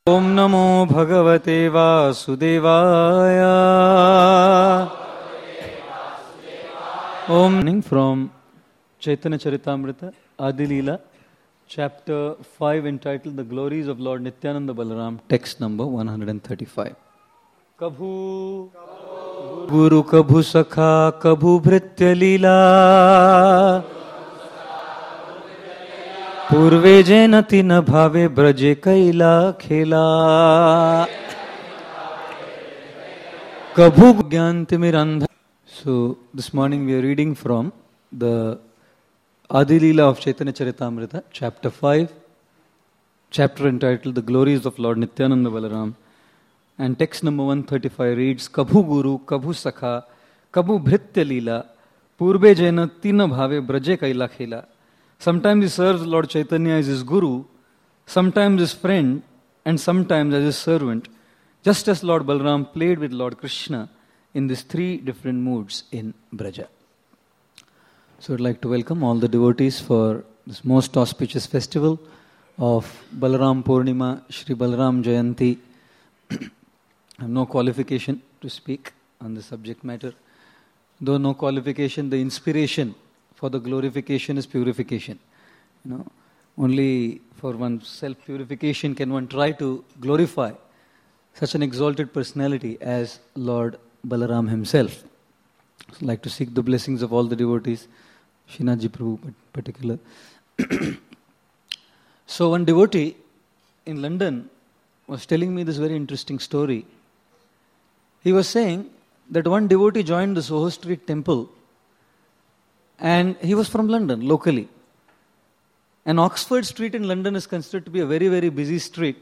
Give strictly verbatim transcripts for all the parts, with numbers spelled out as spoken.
Om Namo Bhagavate Vasudevaya. Om from Chaitanya Charitamrita, Adi Leela, chapter five, entitled The Glories of Lord Nityananda Balaram, text number one hundred thirty-five. Kabhu Guru Kabhu Sakha Kabhu Bhritya Leela Purve Jainati na bhave braje kaila khela Kabhu Gyantimirandha. So this morning we are reading from the Adi Leela of Chaitanya Charitamrita, chapter five, chapter entitled The Glories of Lord Nityananda Balaram, and text number one thirty-five reads, Kabhu Guru, Kabhu Sakha, Kabhu Bhritya Leela, Purve Jainati na bhave braje kaila khela. Sometimes he serves Lord Chaitanya as his guru, sometimes his friend, and sometimes as his servant, just as Lord Balaram played with Lord Krishna in these three different moods in Braja. So I'd like to welcome all the devotees for this most auspicious festival of Balaram Purnima, Shri Balaram Jayanti. I have no qualification to speak on the subject matter. Though no qualification, the inspiration for the glorification is purification. You know, only for one's self-purification can one try to glorify such an exalted personality as Lord Balaram himself. So I'd like to seek the blessings of all the devotees, Srinathji Prabhu in particular. So one devotee in London was telling me this very interesting story. He was saying that one devotee joined the Soho Street temple, and he was from London, locally. And Oxford Street in London is considered to be a very, very busy street.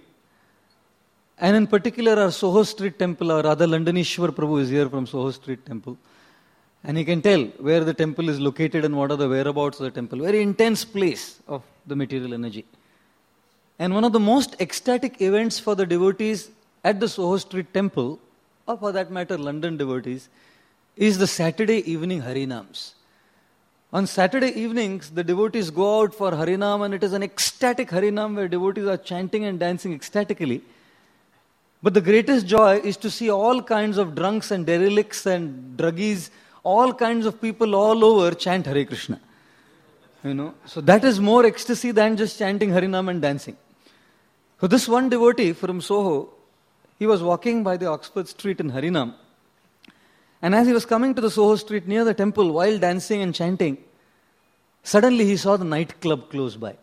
And in particular, our Soho Street temple, our Radha Londoneshwar Prabhu is here from Soho Street temple. And he can tell where the temple is located and what are the whereabouts of the temple. Very intense place of the material energy. And one of the most ecstatic events for the devotees at the Soho Street temple, or for that matter London devotees, is the Saturday evening Harinams. On Saturday evenings, the devotees go out for Harinam, and it is an ecstatic Harinam where devotees are chanting and dancing ecstatically. But the greatest joy is to see all kinds of drunks and derelicts and druggies, all kinds of people all over chant Hare Krishna. You know, so that is more ecstasy than just chanting Harinam and dancing. So this one devotee from Soho, he was walking by the Oxford Street in Harinam. And as he was coming to the Soho Street near the temple while dancing and chanting, suddenly he saw the nightclub close by.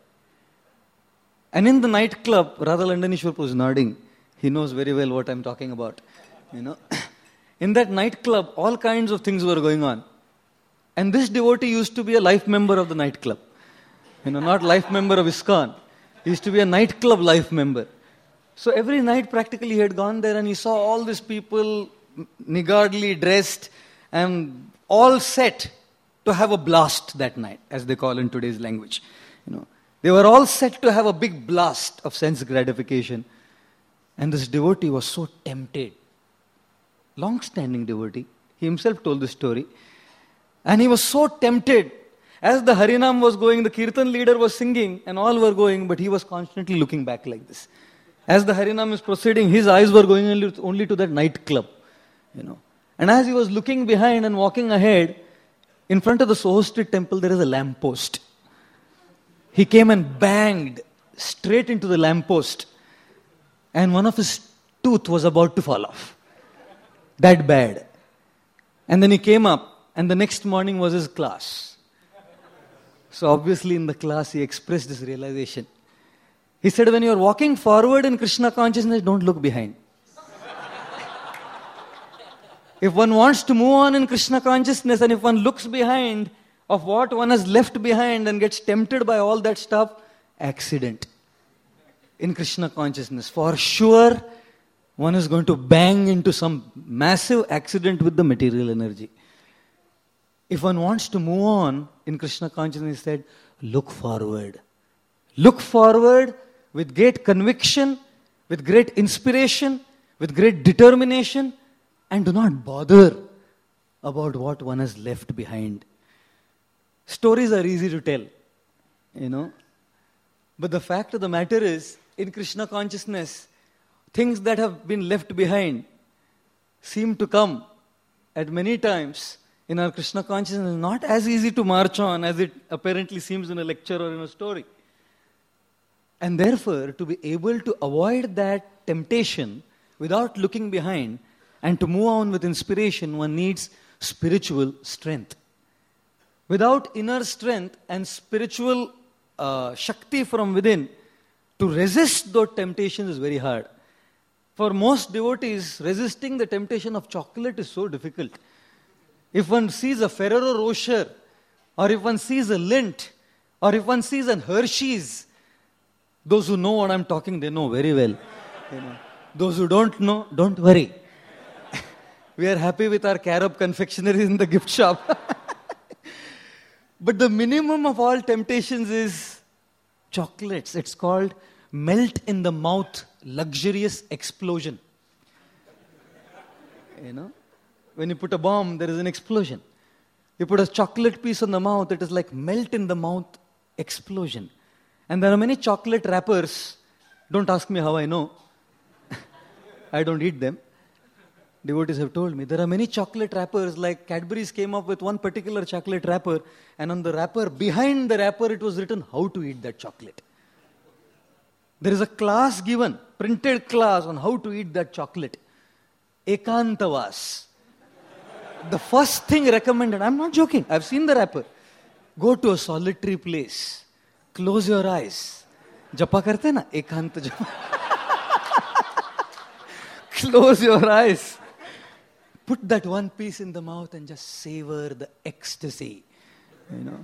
And in the nightclub, Radha Londoneshwar was nodding. He knows very well what I'm talking about. You know, in that nightclub, all kinds of things were going on. And this devotee used to be a life member of the nightclub. You know, not life member of ISKCON. He used to be a nightclub life member. So every night practically he had gone there and he saw all these people niggardly dressed and all set to have a blast that night, as they call in today's language. You know, they were all set to have a big blast of sense gratification. And this devotee was so tempted. Long-standing devotee. He himself told the story. And he was so tempted. As the Harinam was going, the Kirtan leader was singing and all were going, but he was constantly looking back like this. As the Harinam is proceeding, his eyes were going only, only to that nightclub. You know. And as he was looking behind and walking ahead, in front of the Soho Street temple there is a lamppost. He came and banged straight into the lamppost. And one of his tooth was about to fall off. That bad. And then he came up, and the next morning was his class. So obviously in the class he expressed this realization. He said, when you are walking forward in Krishna consciousness, don't look behind. If one wants to move on in Krishna consciousness, and if one looks behind of what one has left behind and gets tempted by all that stuff, accident. In Krishna consciousness, for sure, one is going to bang into some massive accident with the material energy. If one wants to move on in Krishna consciousness, he said, look forward. Look forward with great conviction, with great inspiration, with great determination, and do not bother about what one has left behind. Stories are easy to tell, you know. But the fact of the matter is, in Krishna consciousness, things that have been left behind seem to come at many times in our Krishna consciousness, not as easy to march on as it apparently seems in a lecture or in a story. And therefore, to be able to avoid that temptation without looking behind and to move on with inspiration, one needs spiritual strength. Without inner strength and spiritual uh, Shakti from within, to resist those temptations is very hard. For most devotees, resisting the temptation of chocolate is so difficult. If one sees a Ferrero Rocher, or if one sees a Lindt, or if one sees an Hershey's, those who know what I'm talking, they know very well. You know. Those who don't know, don't worry. We are happy with our carob confectionery in the gift shop. But the minimum of all temptations is chocolates. It's called melt in the mouth, luxurious explosion. You know, when you put a bomb, there is an explosion. You put a chocolate piece on the mouth, it is like melt in the mouth explosion. And there are many chocolate wrappers. Don't ask me how I know. I don't eat them. Devotees have told me. There are many chocolate wrappers, like Cadbury's came up with one particular chocolate wrapper, and on the wrapper, behind the wrapper, it was written how to eat that chocolate. There is a class given, printed class on how to eat that chocolate. Ekantavas. The first thing recommended, I'm not joking, I've seen the wrapper. Go to a solitary place. Close your eyes. Japa karte na? Ekanta japa. Close your eyes. Put that one piece in the mouth and just savor the ecstasy. You know.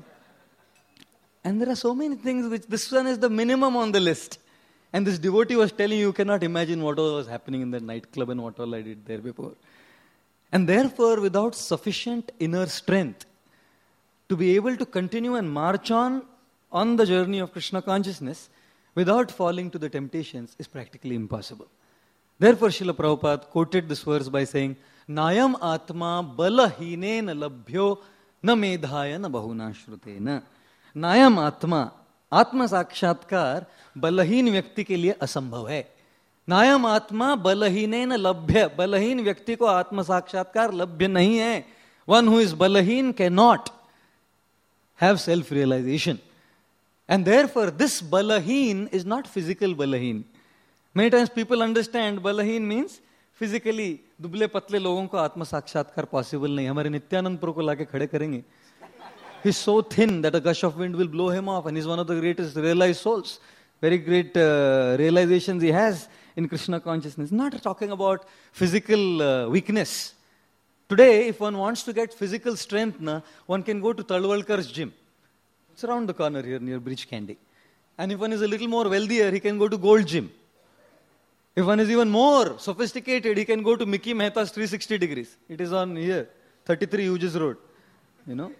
And there are so many things which this one is the minimum on the list. And this devotee was telling you, you cannot imagine what all was happening in the nightclub and what all I did there before. And therefore, without sufficient inner strength to be able to continue and march on on the journey of Krishna consciousness without falling to the temptations is practically impossible. Therefore, Srila Prabhupada quoted this verse by saying, Nayam atma balahinen labhyo na medhaya na bahuna shrutena. Nayam atma, atma sakshatkar balaheen व्यक्ति के लिए असंभव है. नायम आत्मा बलहीनेन लभ्य. बलहीन व्यक्ति को आत्म साक्षात्कार लभ्य नहीं है. One who is balaheen cannot have self-realization. And therefore, this balaheen is not physical balaheen. Many times people understand balaheen means physically दुबले पतले लोगों को आत्म साक्षात्कार possible नहीं. हमारे नित्यानंद प्रभु को लाके खड़े करेंगे. He's so thin that a gush of wind will blow him off, and he's one of the greatest realized souls. Very great uh, realizations he has in Krishna consciousness. Not talking about physical uh, weakness. Today, if one wants to get physical strength, na, one can go to Talwalkar's gym. It's around the corner here near Bridge Candy. And if one is a little more wealthier, he can go to Gold Gym. If one is even more sophisticated, he can go to Mickey Mehta's three sixty degrees. It is on here, thirty-three Hughes Road. You know.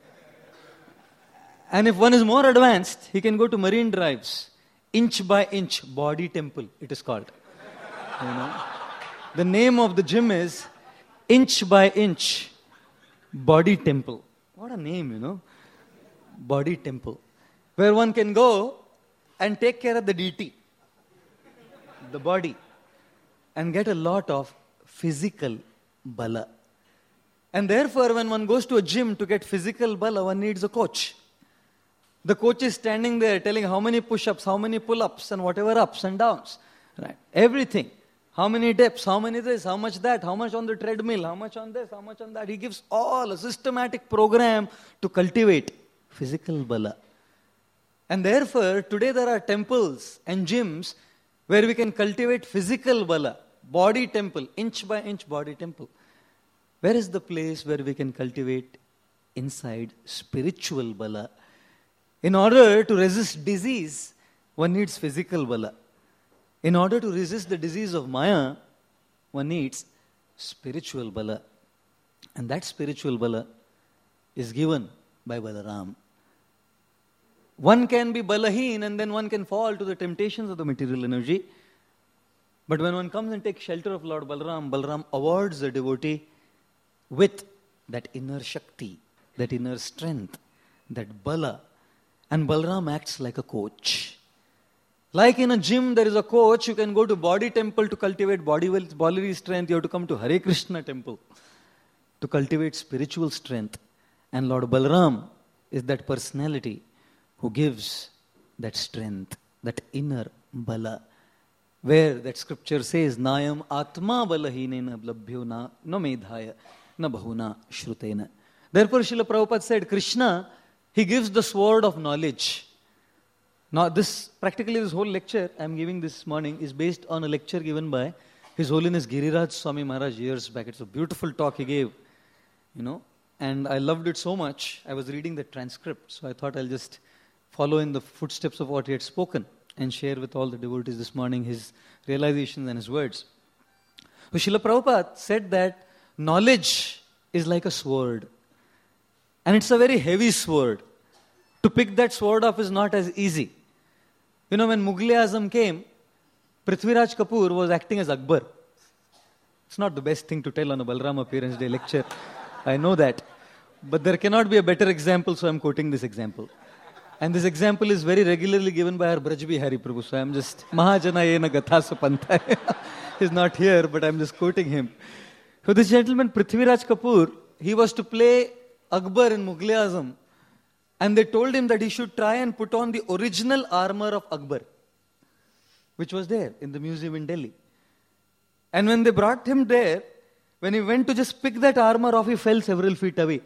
And if one is more advanced, he can go to Marine Drives. Inch by inch, body temple, it is called. You know. The name of the gym is Inch by Inch, Body Temple. What a name, you know. Body Temple. Where one can go and take care of the deity, the body, and get a lot of physical bala. And therefore, when one goes to a gym to get physical bala, one needs a coach. The coach is standing there telling how many push-ups, how many pull-ups, and whatever ups and downs. Right? Everything. How many dips, how many this, how much that, how much on the treadmill, how much on this, how much on that. He gives all a systematic program to cultivate physical bala. And therefore, today there are temples and gyms where we can cultivate physical bala, body temple, inch by inch body temple. Where is the place where we can cultivate inside spiritual bala? In order to resist disease, one needs physical bala. In order to resist the disease of Maya, one needs spiritual bala. And that spiritual bala is given by Balaram. One can be balaheen and then one can fall to the temptations of the material energy. But when one comes and takes shelter of Lord Balaram, Balaram awards the devotee with that inner Shakti, that inner strength, that bala. And Balaram acts like a coach. Like in a gym, there is a coach, you can go to body temple to cultivate body bodily strength. You have to come to Hare Krishna temple to cultivate spiritual strength. And Lord Balaram is that personality who gives that strength, that inner bala. Where that scripture says, Nayam atma balahinena labhyo na no medhaya na bahuna shrutena. Therefore, Srila Prabhupada said, Krishna, he gives the sword of knowledge. Now, this, practically this whole lecture I am giving this morning is based on a lecture given by His Holiness Giriraj Swami Maharaj years back. It's a beautiful talk he gave, you know, and I loved it so much. I was reading the transcript, so I thought I'll just follow in the footsteps of what he had spoken and share with all the devotees this morning his realizations and his words. So Srila Prabhupada said that knowledge is like a sword, and it's a very heavy sword. To pick that sword up is not as easy. You know, when Mughal Azam came, Prithviraj Kapoor was acting as Akbar. It's not the best thing to tell on a Balaram Appearance Day lecture. I know that. But there cannot be a better example, so I'm quoting this example. And this example is very regularly given by our Braj Bihari Prabhu. So I'm just, Mahajana yena gathasa pantha. He's not here, but I'm just quoting him. So this gentleman, Prithviraj Kapoor, he was to play Akbar in Mughal Azam. And they told him that he should try and put on the original armor of Akbar, which was there in the museum in Delhi. And when they brought him there, when he went to just pick that armor off, he fell several feet away.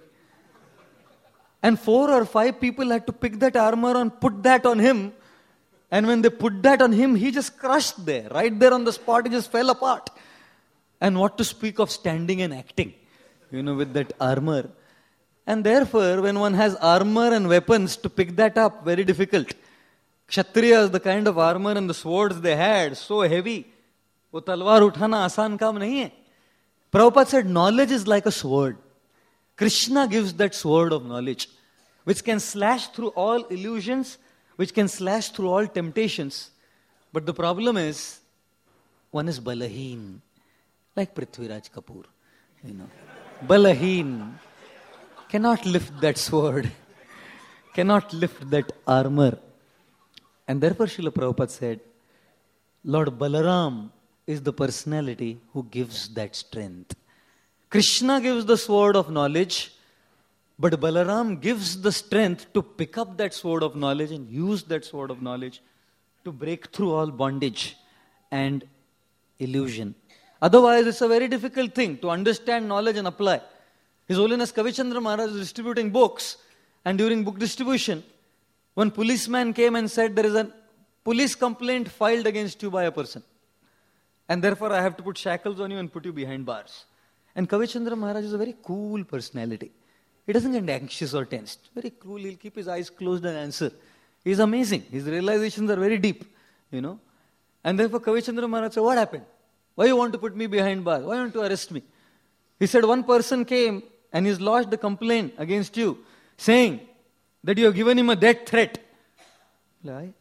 And four or five people had to pick that armor and put that on him. And when they put that on him, he just crushed there. Right there on the spot, he just fell apart. And what to speak of standing and acting, you know, with that armor. And therefore, when one has armor and weapons, to pick that up, very difficult. Kshatriyas, the kind of armor and the swords they had, so heavy. Wo talwar uthana asan kaam nahi hai. Prabhupada said, knowledge is like a sword. Krishna gives that sword of knowledge, which can slash through all illusions, which can slash through all temptations. But the problem is, one is balaheen, like Prithviraj Kapoor, you know. Balaheen. Cannot lift that sword, cannot lift that armor. And therefore Srila Prabhupada said, Lord Balaram is the personality who gives that strength. Krishna gives the sword of knowledge, but Balaram gives the strength to pick up that sword of knowledge and use that sword of knowledge to break through all bondage and illusion. Otherwise, it's a very difficult thing to understand knowledge and apply. His Holiness Kavichandra Maharaj was distributing books, and during book distribution, one policeman came and said, there is a police complaint filed against you by a person, and therefore I have to put shackles on you and put you behind bars. And Kavichandra Maharaj is a very cool personality. He doesn't get anxious or tensed. Very cool, he'll keep his eyes closed and answer. He's amazing. His realizations are very deep, you know. And therefore Kavichandra Maharaj said, what happened? Why you want to put me behind bars? Why want to arrest me? He said, one person came and he's lodged a complaint against you, saying that you have given him a death threat. I,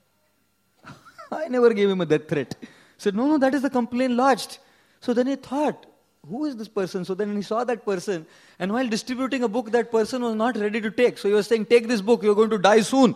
I never gave him a death threat. He said, no, no, that is the complaint lodged. So then he thought, who is this person? So then he saw that person, and while distributing a book, that person was not ready to take. So he was saying, take this book, you're going to die soon.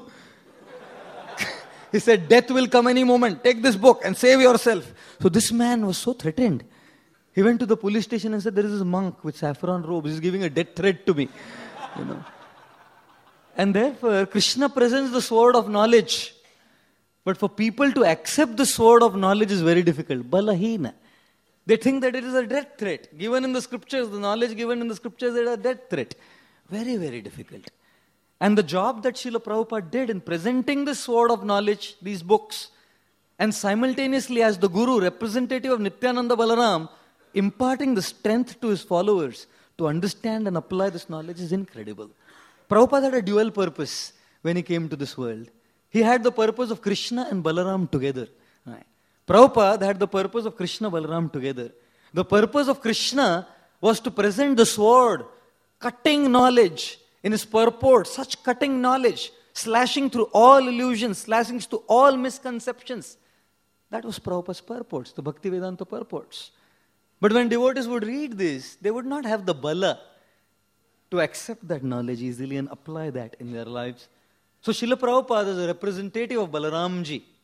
He said, death will come any moment. Take this book and save yourself. So this man was so threatened. He went to the police station and said, there is this monk with saffron robes. He's giving a death threat to me. You know. And therefore, Krishna presents the sword of knowledge. But for people to accept the sword of knowledge is very difficult. Balahina. They think that it is a death threat. Given in the scriptures, the knowledge given in the scriptures is a death threat. Very, very difficult. And the job that Srila Prabhupada did in presenting the sword of knowledge, these books, and simultaneously as the Guru, representative of Nityananda Balaram, imparting the strength to his followers to understand and apply this knowledge is incredible. Prabhupada had a dual purpose when he came to this world. He had the purpose of Krishna and Balaram together. Right. Prabhupada had the purpose of Krishna, Balaram together. The purpose of Krishna was to present the sword, cutting knowledge in his purport, such cutting knowledge, slashing through all illusions, slashing through all misconceptions. That was Prabhupada's purports, the Bhaktivedanta purports. But when devotees would read this, they would not have the bala to accept that knowledge easily and apply that in their lives. So Srila Prabhupada is a representative of Balaramji,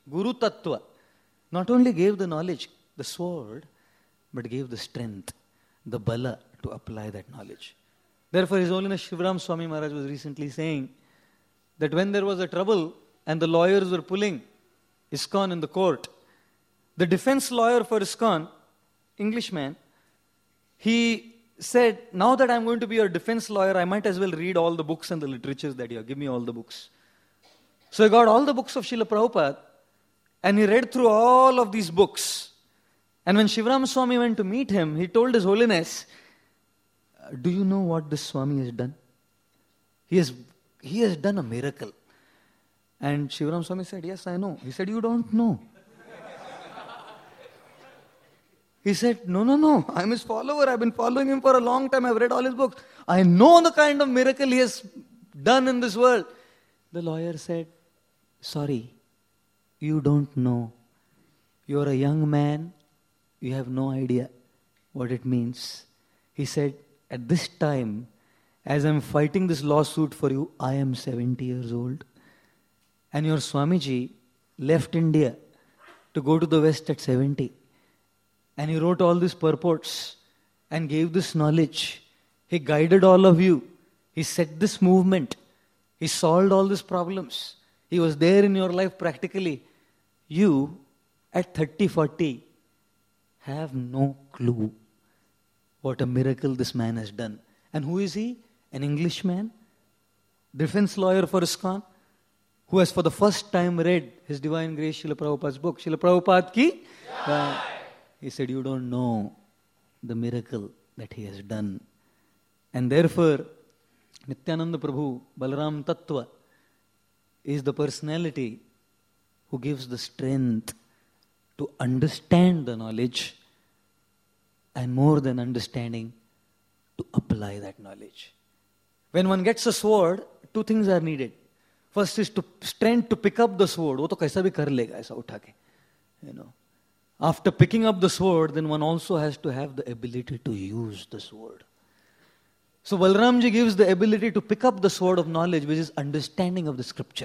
Guru Tattva, not only gave the knowledge, the sword, but gave the strength, the bala to apply that knowledge. Therefore, His Holiness Shivram Swami Maharaj was recently saying that when there was a trouble and the lawyers were pulling ISKCON in the court, the defense lawyer for ISKCON, Englishman, he said, now that I'm going to be your defense lawyer, I might as well read all the books and the literatures that you have. Give me all the books. So he got all the books of Srila Prabhupada and he read through all of these books. And when Shivram Swami went to meet him, he told His Holiness, do you know what this Swami has done? He has, he has done a miracle. And Shivram Swami said, yes, I know. He said, you don't know. He said, no, no, no, I'm his follower. I've been following him for a long time. I've read all his books. I know the kind of miracle he has done in this world. The lawyer said, sorry, you don't know. You're a young man. You have no idea what it means. He said, at this time, as I'm fighting this lawsuit for you, I am seventy years old. And your Swamiji left India to go to the West at seventy. And he wrote all these purports and gave this knowledge. He guided all of you. He set this movement. He solved all these problems. He was there in your life practically. You, at thirty, forty, have no clue what a miracle this man has done. And who is he? An Englishman, defense lawyer for ISKCON, who has for the first time read His Divine Grace Srila Prabhupada's book. Srila Prabhupada ki? Uh, he said, you don't know the miracle that he has done. And therefore, Nityananda Prabhu, Balaram Tattva, is the personality who gives the strength to understand the knowledge and more than understanding, to apply that knowledge. When one gets a sword, two things are needed. First is to strength to pick up the sword. वो तो कैसा भी कर लेगा ऐसा उठा के, you know. After picking up the sword, then one also has to have the ability to use the sword. So Balramji gives the ability to pick up the sword of knowledge, which is understanding of the scripture.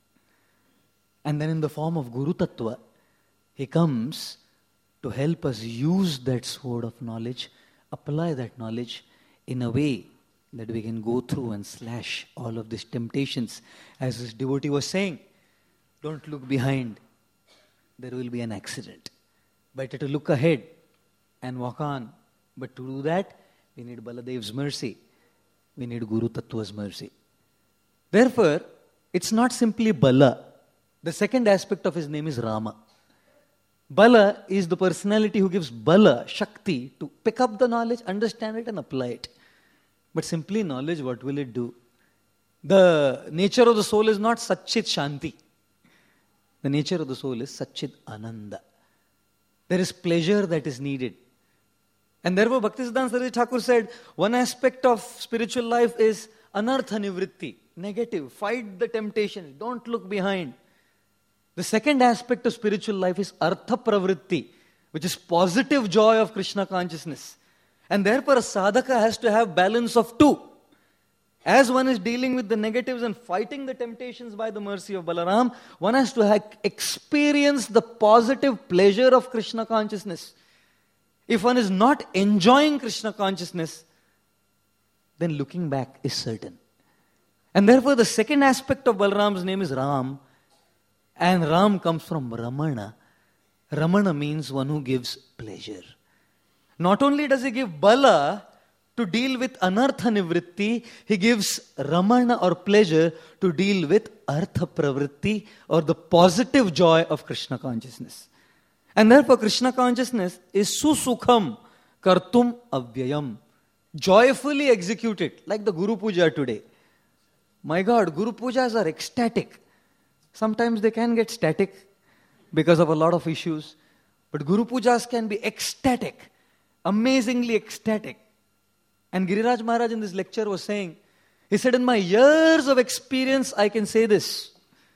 And then in the form of Guru Tattva, he comes to help us use that sword of knowledge, apply that knowledge in a way that we can go through and slash all of these temptations. As this devotee was saying, don't look behind. There will be an accident. Better to look ahead and walk on. But to do that, we need Baladev's mercy. We need Guru Tattva's mercy. Therefore, it's not simply Bala. The second aspect of his name is Rama. Bala is the personality who gives Bala, Shakti, to pick up the knowledge, understand it and apply it. But simply knowledge, what will it do? The nature of the soul is not Satchit Shanti. The nature of the soul is Satchit Ananda. There is pleasure that is needed. And therefore Bhaktisiddhanta Saraswati Thakur said, one aspect of spiritual life is anartha nivritti, negative, fight the temptation, don't look behind. The second aspect of spiritual life is artha pravritti, which is positive joy of Krishna consciousness. And therefore a sadhaka has to have balance of two. As one is dealing with the negatives and fighting the temptations by the mercy of Balaram, one has to have experience the positive pleasure of Krishna consciousness. If one is not enjoying Krishna consciousness, then looking back is certain. And therefore the second aspect of Balaram's name is Ram. And Ram comes from Ramana. Ramana means one who gives pleasure. Not only does he give Bala to deal with anartha nivritti, he gives Ramana or pleasure to deal with artha pravritti or the positive joy of Krishna consciousness. And therefore Krishna consciousness is susukham kartum avyayam. Joyfully executed, like the Guru Puja today. My God, Guru Pujas are ecstatic. Sometimes they can get static because of a lot of issues. But Guru Pujas can be ecstatic, amazingly ecstatic. And Giriraj Maharaj in this lecture was saying, he said, in my years of experience, I can say this.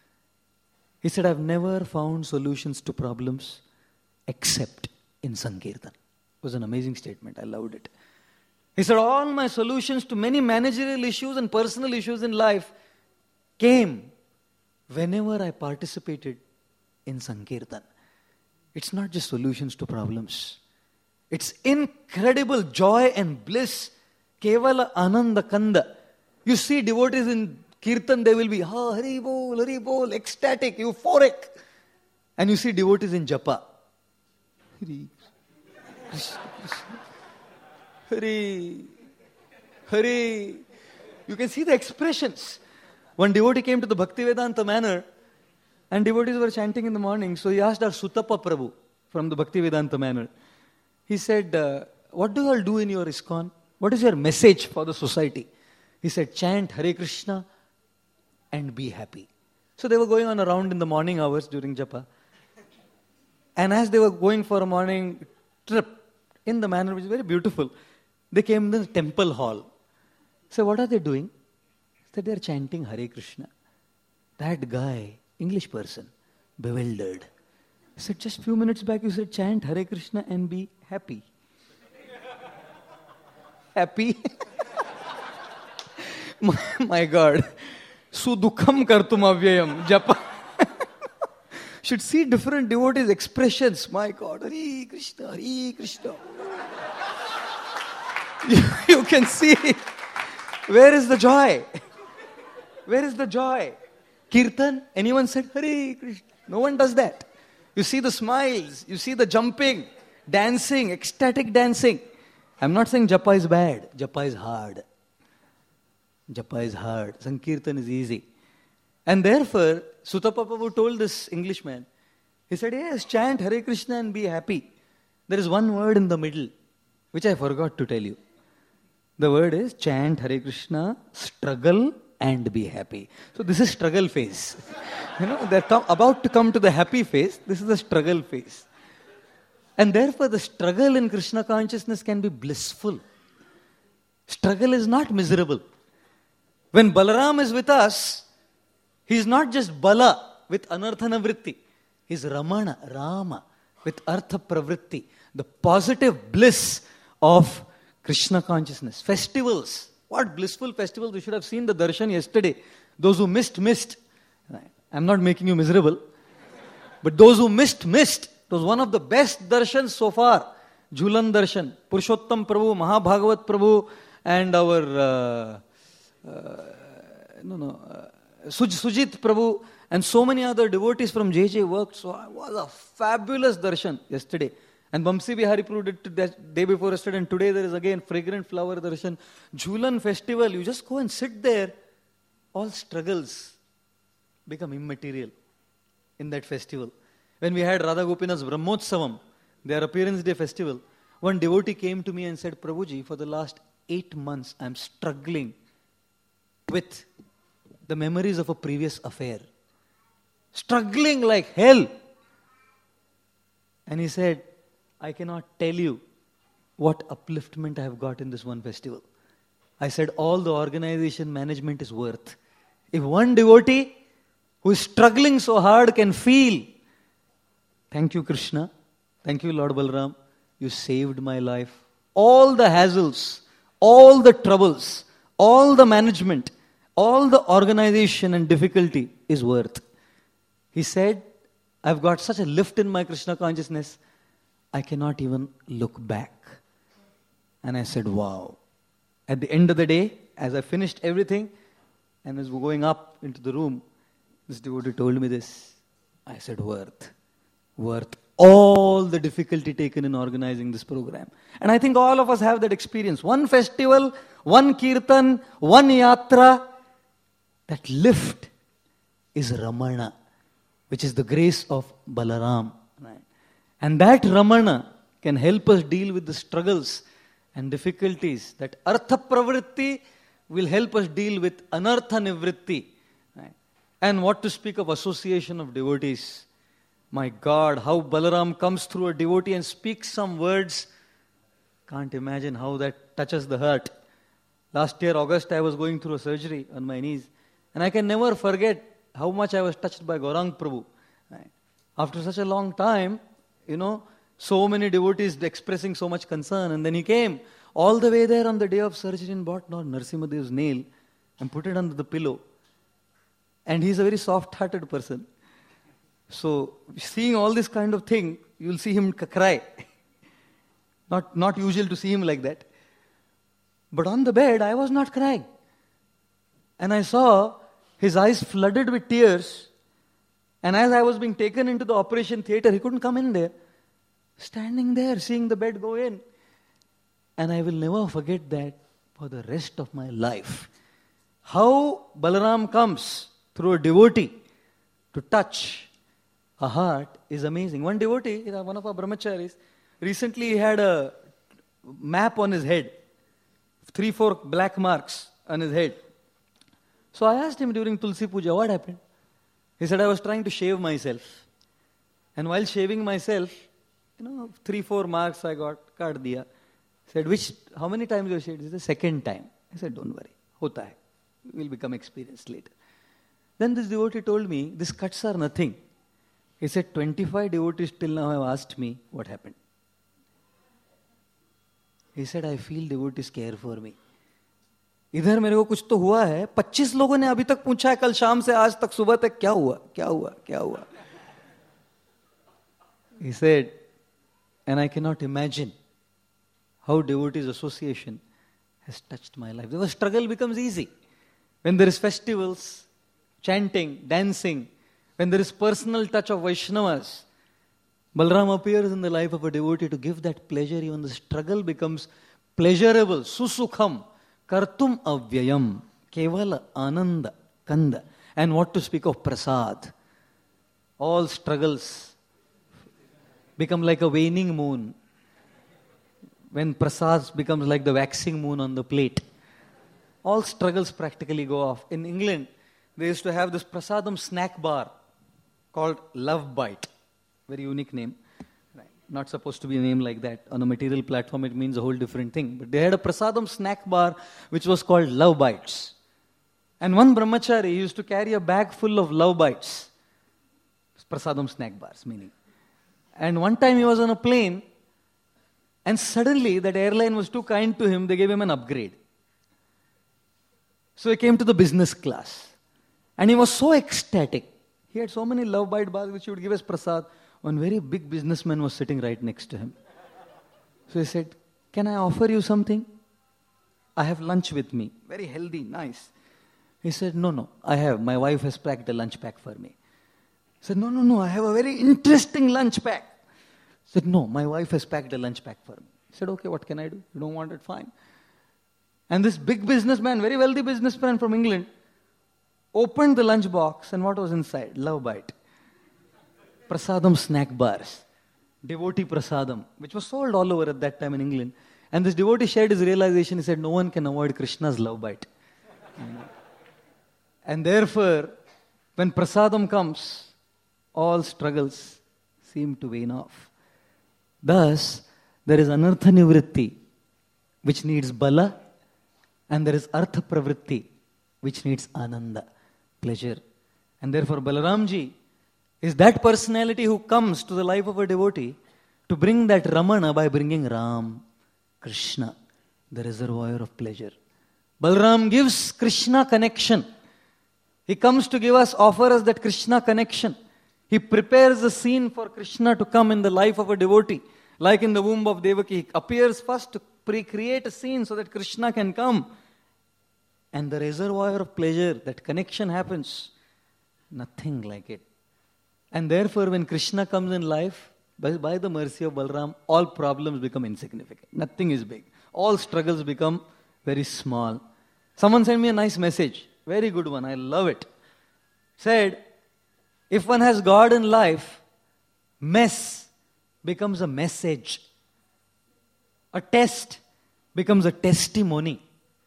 He said, I've never found solutions to problems except in Sankirtan. It was an amazing statement. I loved it. He said, all my solutions to many managerial issues and personal issues in life came whenever I participated in Sankirtan. It's not just solutions to problems. It's incredible joy and bliss. Kevala Ananda Kanda. You see devotees in Kirtan, they will be, oh, Hari Bol, Hari Bol, ecstatic, euphoric. And you see devotees in Japa. Hari, Krishna, Krishna. Hari, Hari. You can see the expressions. One devotee came to the Bhaktivedanta manor and devotees were chanting in the morning. So he asked our Sutapa Prabhu from the Bhaktivedanta manor. He said, uh, what do you all do in your ISKCON? What is your message for the society? He said, chant Hare Krishna and be happy. So they were going on a round in the morning hours during Japa. And as they were going for a morning trip in the manor, which is very beautiful, they came to the temple hall. So what are they doing? That they are chanting Hare Krishna. That guy, English person, bewildered. He said, just few minutes back you said chant Hare Krishna and be happy. Happy? my, my God. Sudukham kartum avyayam. Japa. Should see different devotees' expressions. My God. Hare Krishna, Hare Krishna. you, you can see. Where is the joy? Where is the joy? Kirtan? Anyone said Hare Krishna? No one does that. You see the smiles. You see the jumping, dancing, ecstatic dancing. I'm not saying Japa is bad. Japa is hard. Japa is hard. Sankirtan is easy. And therefore, Sutapa Prabhu told this Englishman, he said, yes, chant Hare Krishna and be happy. There is one word in the middle, which I forgot to tell you. The word is chant Hare Krishna, struggle and be happy. So this is struggle phase. You know, they're to- about to come to the happy phase. This is the struggle phase. And therefore the struggle in Krishna consciousness can be blissful. Struggle is not miserable. When Balaram is with us, he is not just Bala with Anarthana Vritti. He is Ramana, Rama with Artha Pravritti. The positive bliss of Krishna consciousness. Festivals. What blissful festivals. You should have seen the darshan yesterday. Those who missed, missed. I'm not making you miserable. But those who missed, missed. It was one of the best darshans so far. Jhulan darshan. Purushottam Prabhu, Mahabhagavat Prabhu, and our uh, uh, no, no, uh, Suj, Sujit Prabhu, and so many other devotees from J J worked. So it was a fabulous darshan yesterday. And Vamsi Bihari Prabhu did it the day before yesterday, and today there is again fragrant flower darshan. Jhulan festival, you just go and sit there. All struggles become immaterial in that festival. When we had Radha Gopinath's Brahmotsavam, their appearance day festival, one devotee came to me and said, Prabhuji, for the last eight months I am struggling with the memories of a previous affair. Struggling like hell. And he said, I cannot tell you what upliftment I have got in this one festival. I said, all the organization management is worth. If one devotee who is struggling so hard can feel, thank you Krishna, thank you Lord Balaram, you saved my life. All the hassles, all the troubles, all the management, all the organization and difficulty is worth. He said, I've got such a lift in my Krishna consciousness, I cannot even look back. And I said, wow. At the end of the day, as I finished everything, and as we're going up into the room, this devotee told me this. I said, worth. Worth all the difficulty taken in organizing this program. And I think all of us have that experience. One festival, one kirtan, one yatra. That lift is Ramana, which is the grace of Balaram. Right? And that Ramana can help us deal with the struggles and difficulties. That Artha Pravritti will help us deal with Anartha Nivritti. Right? And what to speak of association of devotees. My God, how Balaram comes through a devotee and speaks some words. Can't imagine how that touches the heart. Last year, August, I was going through a surgery on my knees. And I can never forget how much I was touched by Gaurang Prabhu. Right? After such a long time, you know, so many devotees expressing so much concern. And then he came all the way there on the day of surgery and bought Narasimhadev's nail and put it under the pillow. And he's a very soft-hearted person. So, seeing all this kind of thing, you'll see him cry. Not, not usual to see him like that. But on the bed, I was not crying. And I saw his eyes flooded with tears. And as I was being taken into the operation theatre, he couldn't come in there. Standing there, seeing the bed go in. And I will never forget that for the rest of my life. How Balaram comes through a devotee to touch a heart is amazing. One devotee, one of our brahmacharis, recently he had a map on his head. Three, four black marks on his head. So I asked him during Tulsi Puja, what happened? He said, I was trying to shave myself. And while shaving myself, you know, three, four marks I got, kaat diya. He said, which, how many times you shaved? He said, the second time. I said, don't worry, hota hai. We'll become experienced later. Then this devotee told me, these cuts are nothing. He said, twenty-five devotees till now have asked me what happened. He said, I feel devotees care for me. इधर मेरे को कुछ तो हुआ है, पच्चीस लोगों ने अभी तक पूछा है कल शाम से आज तक सुबह तक क्या हुआ, क्या हुआ, क्या हुआ. He said, and I cannot imagine how devotees association has touched my life. The struggle becomes easy. When there is festivals, chanting, dancing, when there is personal touch of Vaishnavas, Balaram appears in the life of a devotee to give that pleasure. Even the struggle becomes pleasurable. Susukham, kartum avyayam, kevala ananda, kanda. And what to speak of prasad. All struggles become like a waning moon. When prasad becomes like the waxing moon on the plate. All struggles practically go off. In England, they used to have this prasadam snack bar called Love Bite. Very unique name. Right. Not supposed to be a name like that. On a material platform, it means a whole different thing. But they had a prasadam snack bar which was called Love Bites. And one brahmachari used to carry a bag full of Love Bites. Prasadam snack bars, meaning. And one time he was on a plane, and suddenly that airline was too kind to him, they gave him an upgrade. So he came to the business class. And he was so ecstatic. He had so many Love Bite bars which he would give as prasad. One very big businessman was sitting right next to him. So he said, can I offer you something? I have lunch with me. Very healthy, nice. He said, no, no, I have. My wife has packed a lunch pack for me. He said, no, no, no, I have a very interesting lunch pack. He said, no, my wife has packed a lunch pack for me. He said, okay, what can I do? You don't want it, fine. And this big businessman, very wealthy businessman from England, opened the lunch box, and what was inside? Love Bite. Prasadam snack bars. Devotee prasadam, which was sold all over at that time in England. And this devotee shared his realization. He said, no one can avoid Krishna's Love Bite. You know? And therefore, when prasadam comes, all struggles seem to wane off. Thus, there is anartha nivritti, which needs bala, and there is artha pravritti, which needs ananda, pleasure. And therefore, Balaramji is that personality who comes to the life of a devotee to bring that Ramana by bringing Ram, Krishna, the reservoir of pleasure. Balaram gives Krishna connection. He comes to give us, offer us that Krishna connection. He prepares the scene for Krishna to come in the life of a devotee. Like in the womb of Devaki, he appears first to pre-create a scene so that Krishna can come. And the reservoir of pleasure, that connection happens. Nothing like it. And therefore, when Krishna comes in life, by, by the mercy of Balaram, all problems become insignificant. Nothing is big. All struggles become very small. Someone sent me a nice message. Very good one. I love it. Said, if one has God in life, mess becomes a message. A test becomes a testimony.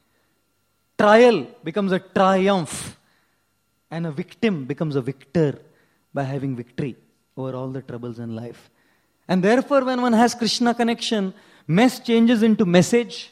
Trial becomes a triumph. And a victim becomes a victor by having victory over all the troubles in life. And therefore, when one has Krishna connection, mess changes into message.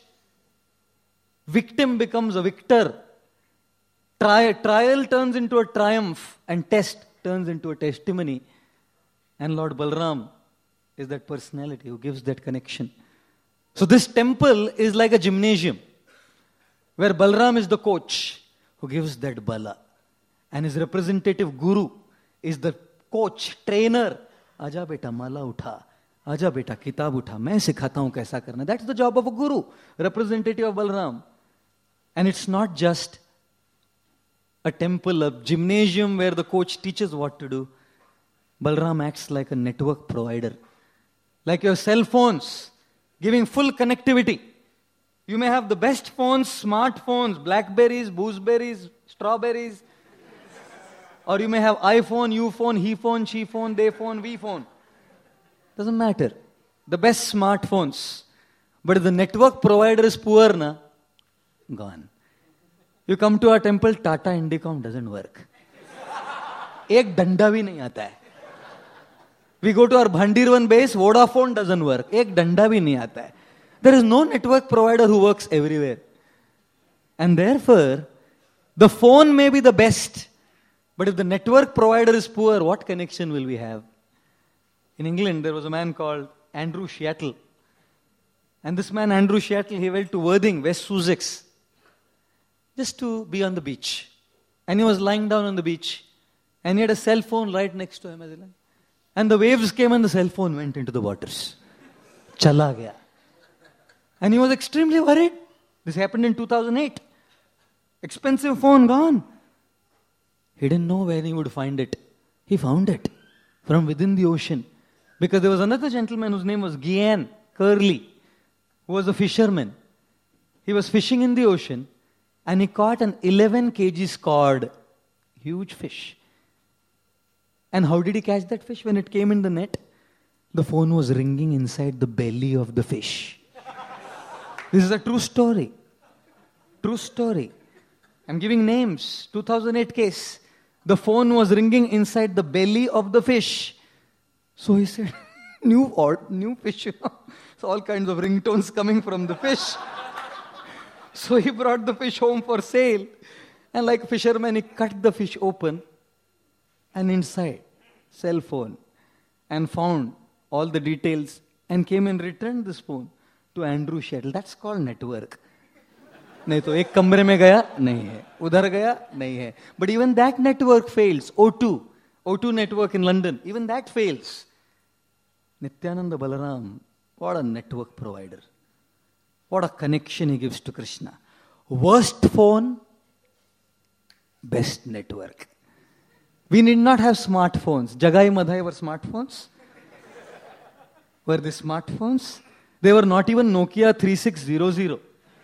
Victim becomes a victor. Tri- trial turns into a triumph. And test turns into a testimony. And Lord Balaram is that personality who gives that connection. So this temple is like a gymnasium where Balaram is the coach who gives that bala. And his representative guru is the coach, trainer. Aja beta, mala utha. Aja beta, kitab utha. Main sikhata hu kaisa karna. That's the job of a guru, representative of Balaram. And it's not just a temple, a gymnasium where the coach teaches what to do. Balaram acts like a network provider. Like your cell phones, giving full connectivity. You may have the best phones, smartphones, Blackberries, Booseberries, strawberries. Or you may have iPhone, you phone, he phone, she phone, they phone, we phone. Doesn't matter. The best smartphones. But if the network provider is poor, na, gone. You come to our temple, Tata Indicom doesn't work. Ek danda bhi nahi aata hai. We go to our Bhandirvan base, Vodafone doesn't work. Ek danda bhi nahi aata hai. There is no network provider who works everywhere. And therefore, the phone may be the best. But if the network provider is poor, what connection will we have? In England, there was a man called Andrew Seattle. And this man, Andrew Seattle, he went to Worthing, West Sussex, just to be on the beach. And he was lying down on the beach. And he had a cell phone right next to him. And the waves came and the cell phone went into the waters. Chala gaya. And he was extremely worried. This happened in two thousand eight. Expensive phone gone. He didn't know where he would find it. He found it from within the ocean. Because there was another gentleman whose name was Gian Curley, who was a fisherman. He was fishing in the ocean and he caught an eleven kilograms cod, huge fish. And how did he catch that fish? When it came in the net, the phone was ringing inside the belly of the fish. This is a true story. True story. I'm giving names. two thousand eight case. The phone was ringing inside the belly of the fish. So he said, new or new fish, you know. So all kinds of ringtones coming from the fish. So he brought the fish home for sale. And like a fisherman, he cut the fish open. And inside, cell phone. And found all the details. And came and returned this phone to Andrew Seattle. That's called network. नहीं तो एक कमरे में गया नहीं है, उधर गया नहीं है. But even that network fails. O two, O two network in London, even that fails. Nityananda Balaram, what a network provider. What a connection he gives to Krishna. Worst phone, best network. We need not have smartphones. Jagai Madhai were smartphones. Were they smartphones? They were not even Nokia thirty-six hundred.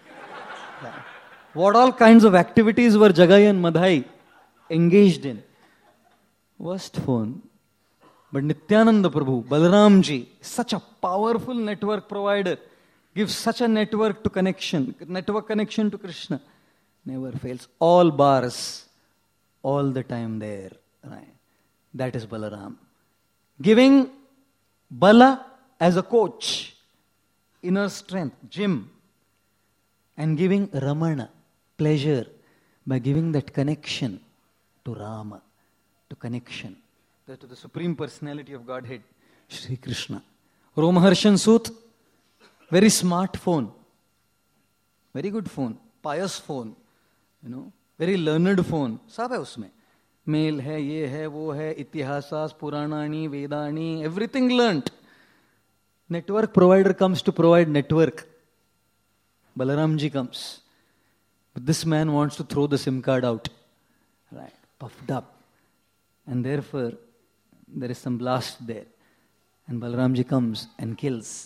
What all kinds of activities were Jagai and Madhai engaged in? Worst phone. But Nityananda Prabhu, Balaramji, such a powerful network provider, gives such a network to connection, network connection to Krishna, never fails. All bars, all the time there. Right? That is Balaram. Giving Bala as a coach, inner strength, gym, and giving Ramana, pleasure, by giving that connection to Rama, to connection, to the Supreme Personality of Godhead, Shri Krishna. Romaharshan Sut, very smart phone, very good phone, pious phone, you know, very learned phone, सब है उसमें. Mail है, ये है, वो है, इतिहासास, पुराणानी, वेदानी, everything learnt. Network provider comes to provide network. Balaramji comes. But this man wants to throw the SIM card out. Right, puffed up. And therefore, there is some blast there. And Balaramji comes and kills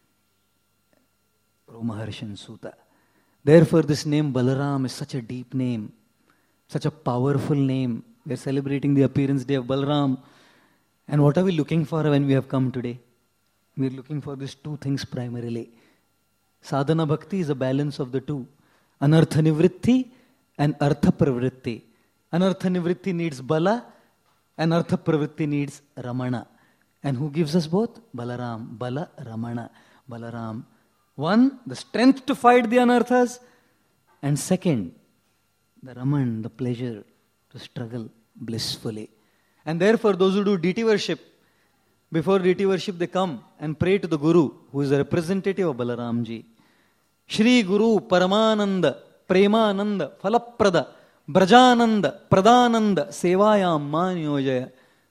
Romaharshan Suta. Therefore, this name Balaram is such a deep name, such a powerful name. We are celebrating the appearance day of Balaram. And what are we looking for when we have come today? We are looking for these two things primarily. Sadhana Bhakti is a balance of the two. Anartha Nivritti and Artha Pravritti. Anartha Nivritti needs Bala and Artha Pravritti needs Ramana. And who gives us both? Balaram. Bala, Ramana. Balaram. One, the strength to fight the anarthas. And second, the Raman, the pleasure to struggle blissfully. And therefore, those who do deity worship, before deity worship, they come and pray to the Guru, who is a representative of Balaramji. Shri Guru Paramananda Premananda Falaprada Brajananda Pradananda Sevayam Manyojaya.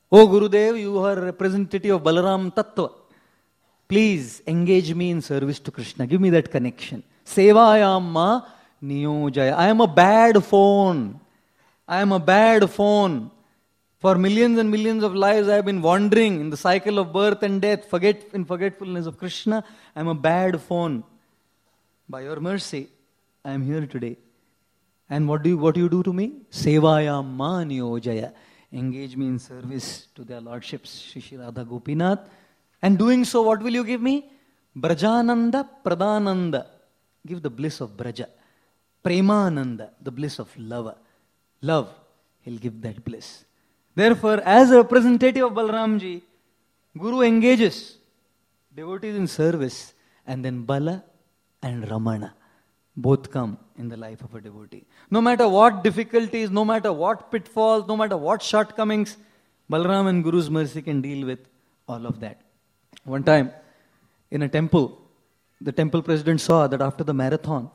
Oh Gurudev, you are a representative of Balaram Tattva. Please engage me in service to Krishna. Give me that connection. Sevayam ma niyojaya. I am a bad phone. I am a bad phone. For millions and millions of lives I have been wandering in the cycle of birth and death, forget in forgetfulness of Krishna. I am a bad phone. By your mercy, I am here today. And what do you, what do you do to me? Sevayam ma niyojaya. Engage me in service to their lordships, Shri Shri Radha Gopinath. And doing so, what will you give me? Brajananda Pradhananda. Give the bliss of Braja. Premananda, the bliss of love. Love, he'll give that bliss. Therefore, as a representative of Balaramji, Guru engages devotees in service, and then Bala and Ramana both come in the life of a devotee. No matter what difficulties, no matter what pitfalls, no matter what shortcomings, Balaram and Guru's mercy can deal with all of that. One time, in a temple, the temple president saw that after the marathon,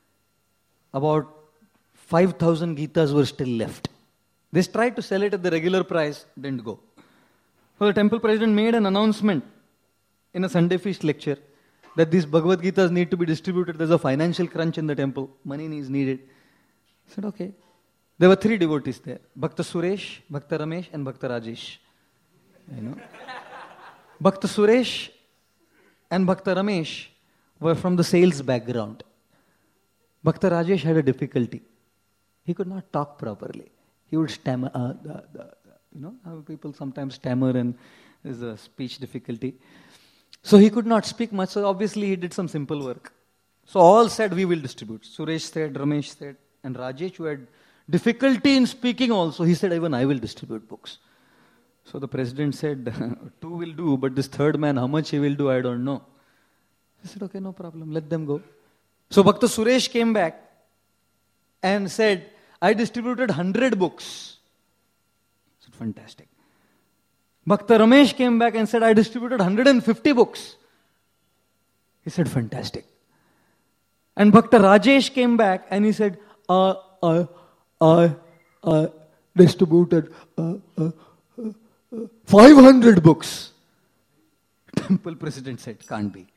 about five thousand Gitas were still left. They tried to sell it at the regular price, didn't go. So the temple president made an announcement in a Sunday feast lecture that these Bhagavad Gitas need to be distributed. There's a financial crunch in the temple. Money is needed. I said, okay. There were three devotees there. Bhakta Suresh, Bhakta Ramesh and Bhakta Rajesh. You know. Bhakta Suresh and Bhakta Ramesh were from the sales background. Bhakta Rajesh had a difficulty. He could not talk properly. He would stammer. Uh, the, the, the, you know how people sometimes stammer and there's a speech difficulty. So he could not speak much. So obviously he did some simple work. So all said, we will distribute. Suresh said, Ramesh said, and Rajesh, who had difficulty in speaking also, he said, even I will distribute books. So the president said, two will do, but this third man, how much he will do, I don't know. He said, okay, no problem, let them go. So Bhakta Suresh came back and said, I distributed one hundred books. I said, fantastic. Bhakta Ramesh came back and said, I distributed one hundred fifty books. He said, fantastic. And Bhakta Rajesh came back and he said, uh, I, I, I distributed uh, uh, uh, five hundred books. Temple president said, can't be.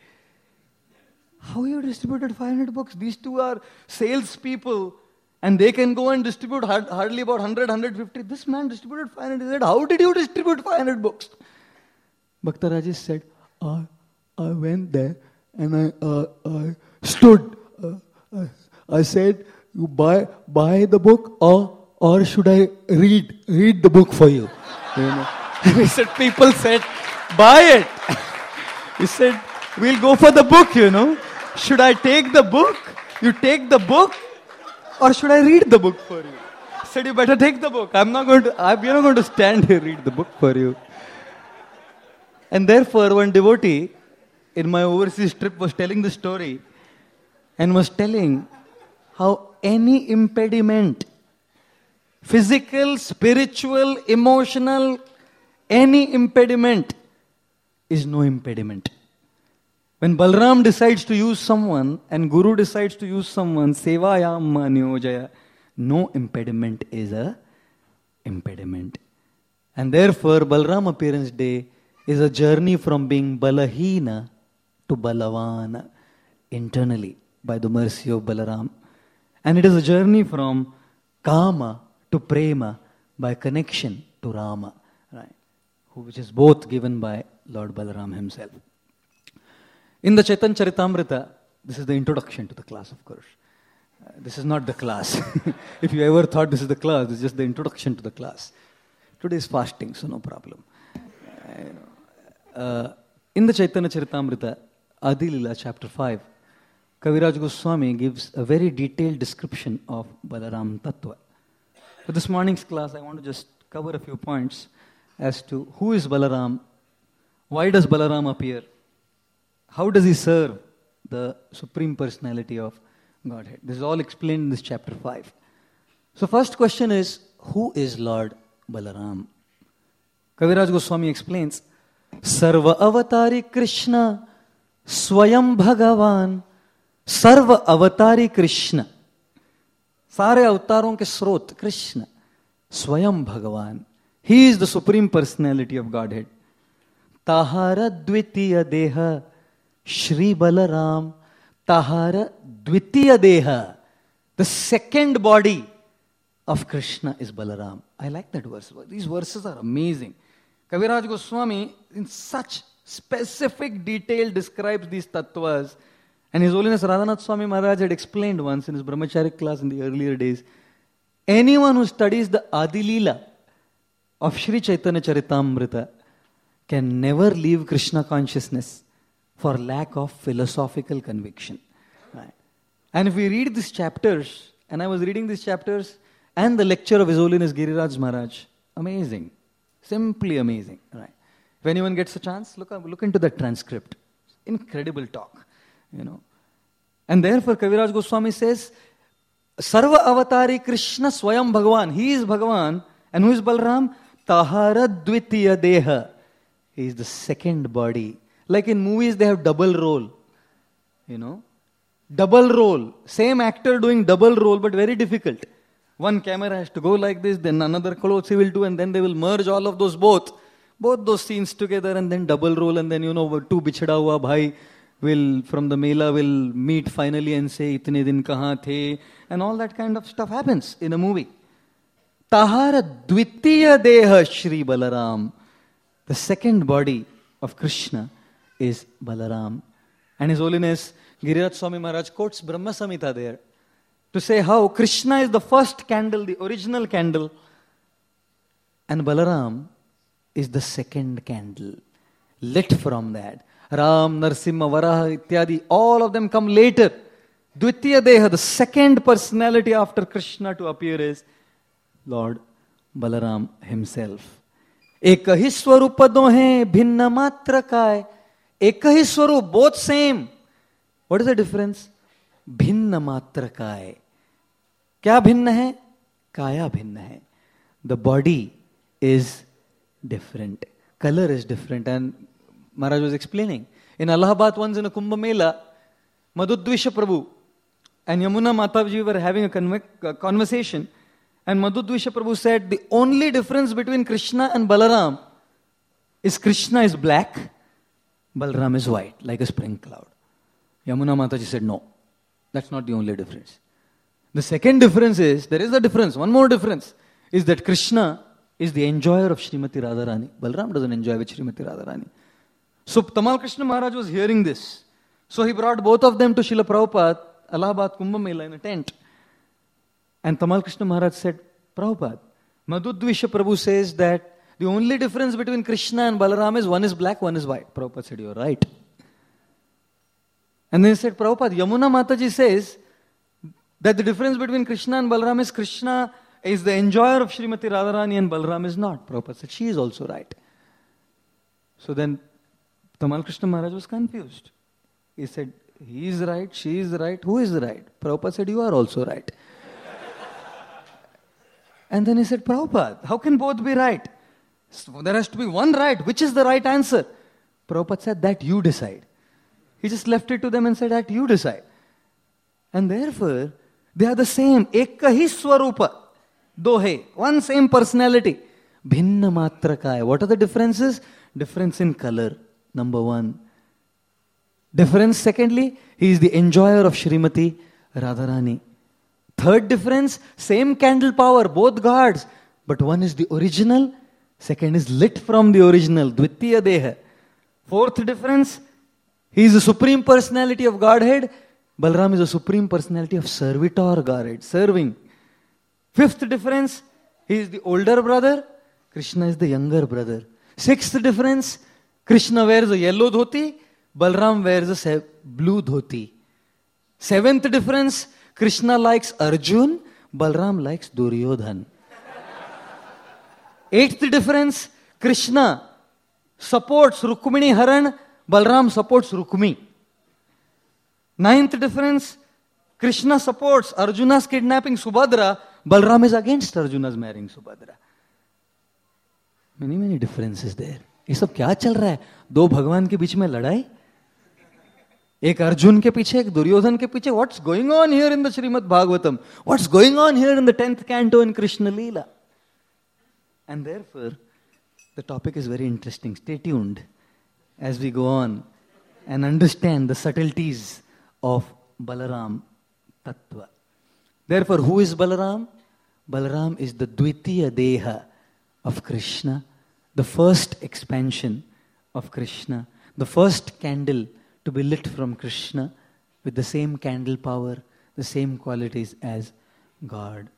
How you distributed five hundred books? These two are salespeople and they can go and distribute hard, hardly about one hundred, one hundred fifty. This man distributed five hundred. He said, how did you distribute five hundred books? Bhakta Rajesh said, I, I went there and I, uh, I stood. Uh, I, I said, you buy, buy the book or, or should I read, read the book for you? You know? And he said, people said, buy it. He said, we'll go for the book, you know. Should I take the book? You take the book or should I read the book for you? He said, you better take the book. I'm not going to, I'm not going to stand here read the book for you. And therefore, one devotee in my overseas trip was telling the story and was telling how any impediment, physical, spiritual, emotional, any impediment is no impediment. When Balram decides to use someone and Guru decides to use someone, Sevayam Niyojaya, no impediment is a impediment. And therefore, Balram Appearance Day is a journey from being Balahina to Balavana internally by the mercy of Balaram. And it is a journey from Kama to Prema by connection to Rama, right? Which is both given by Lord Balaram himself. In the Chaitanya Charitamrita, this is the introduction to the class, of course. Uh, this is not the class. If you ever thought this is the class, this is just the introduction to the class. Today is fasting, so no problem. Uh, uh, in the Chaitanya Charitamrita, Adi Lila, chapter five, Kaviraj Goswami gives a very detailed description of Balaram Tattva. For this morning's class, I want to just cover a few points as to who is Balaram, why does Balaram appear, how does he serve the Supreme Personality of Godhead. This is all explained in this chapter five. So first question is, who is Lord Balaram? Kaviraj Goswami explains, Sarva Avatari Krishna, Swayam Bhagavan, Sarva Avatari Krishna. सारे अवतारों के स्रोत कृष्ण स्वयं भगवान, He is the Supreme Personality of Godhead. Tahara Dvitiya Deha Shri Balaram. Tahara Dvitiya Deha. The second body of Krishna is Balaram. I like that verse. These verses are amazing. Kaviraj Goswami, in such specific detail, describes these tattvas. And His Holiness Radhanath Swami Maharaj had explained once in his Brahmachari class in the earlier days, anyone who studies the Adi Leela of Sri Chaitanya Charitamrita can never leave Krishna consciousness for lack of philosophical conviction. Right? And if we read these chapters, and I was reading these chapters and the lecture of His Holiness Giriraj Maharaj, amazing, simply amazing. Right? If anyone gets a chance, look up, look into that transcript. Incredible talk. You know, and therefore Kaviraj Goswami says, Sarva Avatari Krishna Swayam Bhagavan. He is Bhagavan. And who is Balram? Tahara Dvitiya Deha. He is the second body. Like in movies, they have double role. You know, double role. Same actor doing double role, but very difficult. One camera has to go like this, then another clothes he will do, and then they will merge all of those both. Both those scenes together, and then double role, and then, you know, two bichda hua bhai will, from the Mela, will meet finally and say, Itne din kahan the? And all that kind of stuff happens in a movie. Tahara Dvitiya Deha Shri Balaram. The second body of Krishna is Balaram. And His Holiness Giriraj Swami Maharaj quotes Brahma Samhita there to say how Krishna is the first candle, the original candle, and Balaram is the second candle, lit from that. Ram, Narsimha, Varaha, Ityadi, all of them come later. Dvitiya Deha, the second personality after Krishna to appear is Lord Balaram himself. Ekahi swarupa dohe bhinna matra kai. Ekahi swarup, both same. What is the difference? Bhinna matra kai. Kya bhinna hai? Kaya bhinna hai. The body is different. Color is different. And Maharaj was explaining. In Allahabad, once in a Kumbh Mela, Madhudvisha Prabhu and Yamuna Mataji were having a, conve- a conversation. And Madhudvisha Prabhu said, the only difference between Krishna and Balaram is Krishna is black, Balaram is white, like a spring cloud. Yamuna Mataji said, no, that's not the only difference. The second difference is, there is a difference, one more difference, is that Krishna is the enjoyer of Srimati Radharani. Balaram doesn't enjoy with Srimati Radharani. So Tamal Krishna Maharaj was hearing this. So he brought both of them to Srila Prabhupada, Allahabad Kumbh Mela in a tent. And Tamal Krishna Maharaj said, Prabhupada, Madhudvisha Prabhu says that the only difference between Krishna and Balaram is one is black, one is white. Prabhupada said, you're right. And then he said, Prabhupada, Yamuna Mataji says that the difference between Krishna and Balaram is Krishna is the enjoyer of Srimati Radharani and Balaram is not. Prabhupada said, she is also right. So then Tamal Krishna Maharaj was confused. He said, he is right, she is right, who is right? Prabhupada said, you are also right. And then he said, Prabhupada, how can both be right? So there has to be one right. Which is the right answer? Prabhupada said, that you decide. He just left it to them and said, that you decide. And therefore, they are the same. Ekahi swarupa. Dohe. One same personality. Bhinna matra kaya. What are the differences? Difference in color. Number one. Difference, secondly, he is the enjoyer of Srimati Radharani. Third difference, same candle power, both gods. But one is the original, second is lit from the original, Dvitiya Deha. Fourth difference, he is the supreme personality of Godhead. Balaram is the supreme personality of servitor Godhead, serving. Fifth difference, he is the older brother, Krishna is the younger brother. Sixth difference, Krishna wears a yellow dhoti, Balaram wears a blue dhoti. Seventh difference, Krishna likes Arjun, Balaram likes Duryodhan. Eighth difference, Krishna supports Rukmini Haran, Balaram supports Rukmi. Ninth difference, Krishna supports Arjuna's kidnapping Subhadra, Balaram is against Arjuna's marrying Subhadra. Many, many differences there. ये सब क्या चल रहा है? दो भगवान के बीच में लड़ाई? एक अर्जुन के पीछे, एक दुर्योधन के पीछे. What's going on here in the Srimad Bhagavatam? What's going on here in the tenth canto in Krishna Leela? And therefore, the topic is very interesting. Stay tuned as we go on and understand the subtleties of Balaram Tattva. Therefore, who is Balaram? Balaram is the Dvitiya Deha of Krishna, the first expansion of Krishna, the first candle to be lit from Krishna with the same candle power, the same qualities as God.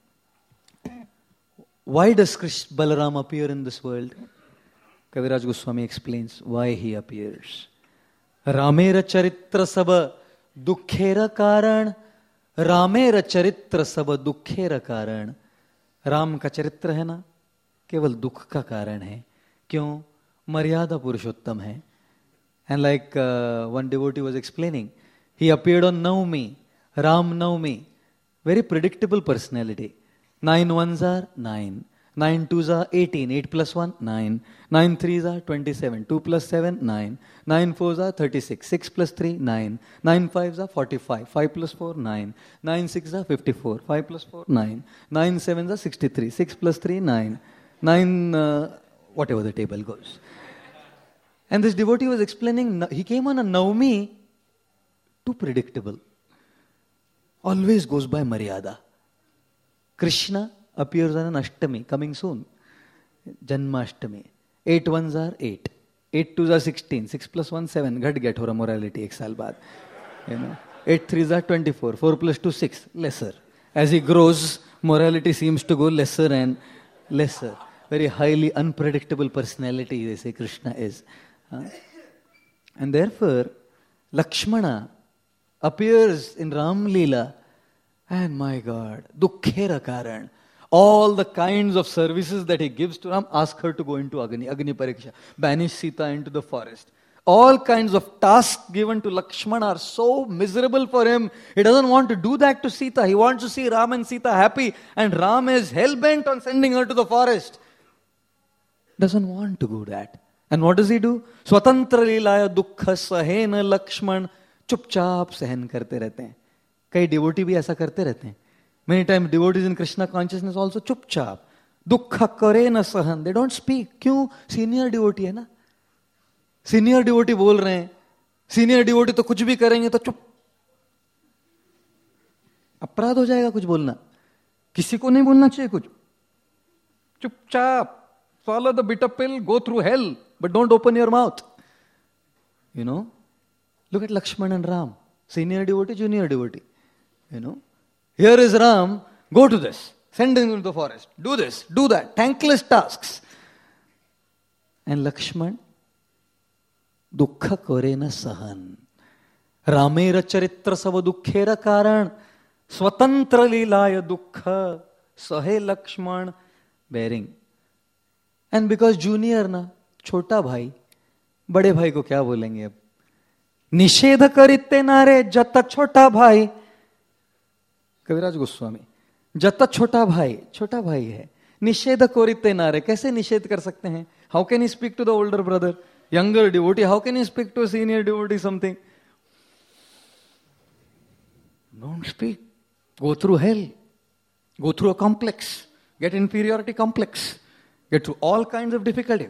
Why does Krishna, Balaram appear in this world? Kaviraj Goswami explains why he appears. Ramera charitra saba dukkhera karan. Ramera charitra saba dukkhera karan. Ram का चरित्र है ना, केवल दुख का कारण है. क्यों? मर्यादा पुरुषोत्तम है. And like uh, one devotee was explaining, he appeared on Navami, Ram Navami. Very predictable personality. Nine ones are nine. Nine twos are eighteen. Eight plus one, nine. Nine threes are twenty-seven. Two plus seven, nine. Nine fours are thirty-six. Six plus three, nine. Nine fives are forty-five. Five plus four, nine. Nine sixes are fifty-four. Five plus four, nine. Nine sevens are sixty-three. Six plus three, nine. Nine, uh, whatever the table goes. And this devotee was explaining, he came on a Navami, too predictable. Always goes by Maryada. Krishna appears on an Ashtami, coming soon. Janmashtami. Eight ones are eight. Eight twos are sixteen. Six plus one, seven. Ghat get hora morality ek saal baad. You know. Eight threes are twenty-four. Four plus two, six. Lesser. As he grows, morality seems to go lesser and lesser. Very highly unpredictable personality, they say Krishna is. Huh? And therefore, Lakshmana appears in Ram Leela, and my God, Dukkhera Karan. All the kinds of services that he gives to Ram, ask her to go into Agni, Agni Pariksha, banish Sita into the forest. All kinds of tasks given to Lakshmana are so miserable for him. He doesn't want to do that to Sita. He wants to see Ram and Sita happy, and Ram is hell-bent on sending her to the forest. Doesn't want to do that. And what does he do? Swatantra Leelaya Dukkha Sahena Lakshman. चुपचाप सहन करते रहते हैं. कई devotee भी ऐसा करते रहते हैं. Many times devotees in Krishna consciousness also चुपचाप दुख करे न सहन. They don't speak. क्यों? Senior devotee है ना. Senior devotee बोल रहे हैं. Senior devotee तो कुछ भी करेंगे तो चुप. अपराध हो जाएगा कुछ बोलना. किसी को नहीं बोलना चाहिए कुछ. चुपचाप. Swallow the bitter pill, go through hell, but don't open your mouth. You know? Look at Lakshman and Ram. Senior devotee, junior devotee. You know? Here is Ram, go to this. Send him into the forest. Do this, do that. Thankless tasks. And Lakshman, Dukkha kore na sahan. Ramera charitra sava dukkhera karan. Swatantra leelaya dukkha. Sahe Lakshman. Bearing. And because junior na, छोटा भाई, बड़े भाई को क्या बोलेंगे अब? निषेध करिते नारे जत छोटा भाई. कविराज गोस्वामी, जत छोटा भाई, छोटा भाई है. निषेध करिते नारे, कैसे निषेध कर सकते हैं? How can he speak to the older brother, younger devotee? How can he speak to a senior devotee something? Don't speak. Go through hell. Go through a complex. Get inferiority complex. Get through all kinds of difficulty.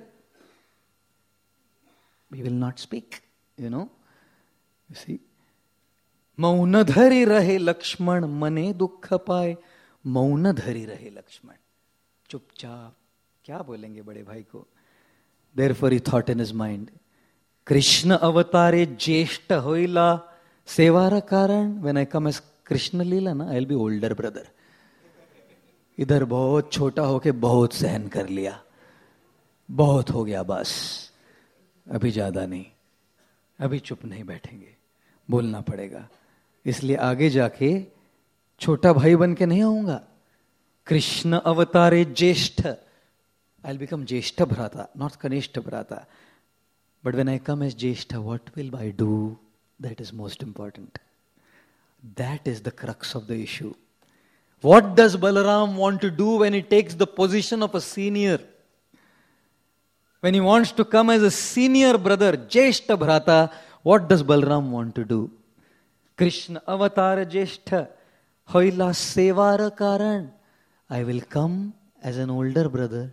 We will not speak, you know. You see. मौन धरी रहे लक्ष्मण मने दुख पाए. मौन धरी रहे लक्ष्मण. चुपचाप. क्या बोलेंगे बड़े भाई को? Therefore he thought in his mind, Krishna अवतारे ज्येष्ठ होइला सेवार कारण. When I come as Krishna Leela, na, I'll be older brother. इधर बहुत छोटा होके बहुत सहन कर लिया. बहुत हो गया बस. अभी ज्यादा नहीं. अभी चुप नहीं बैठेंगे. बोलना पड़ेगा. इसलिए आगे जाके छोटा भाई बन के नहीं आऊंगा. कृष्ण अवतारे ज्येष्ठ. I'll become ज्येष्ठ भ्राता, not कनिष्ठ भ्राता. But when I come as ज्येष्ठ, what will I do? That is most important. That is the crux of the issue. What does Balaram want to do when he takes the position of a senior? When he wants to come as a senior brother, Jeshta Bhrata, what does Balaram want to do? Krishna Avatar Jeshta, Hoila Sevara Karan. I will come as an older brother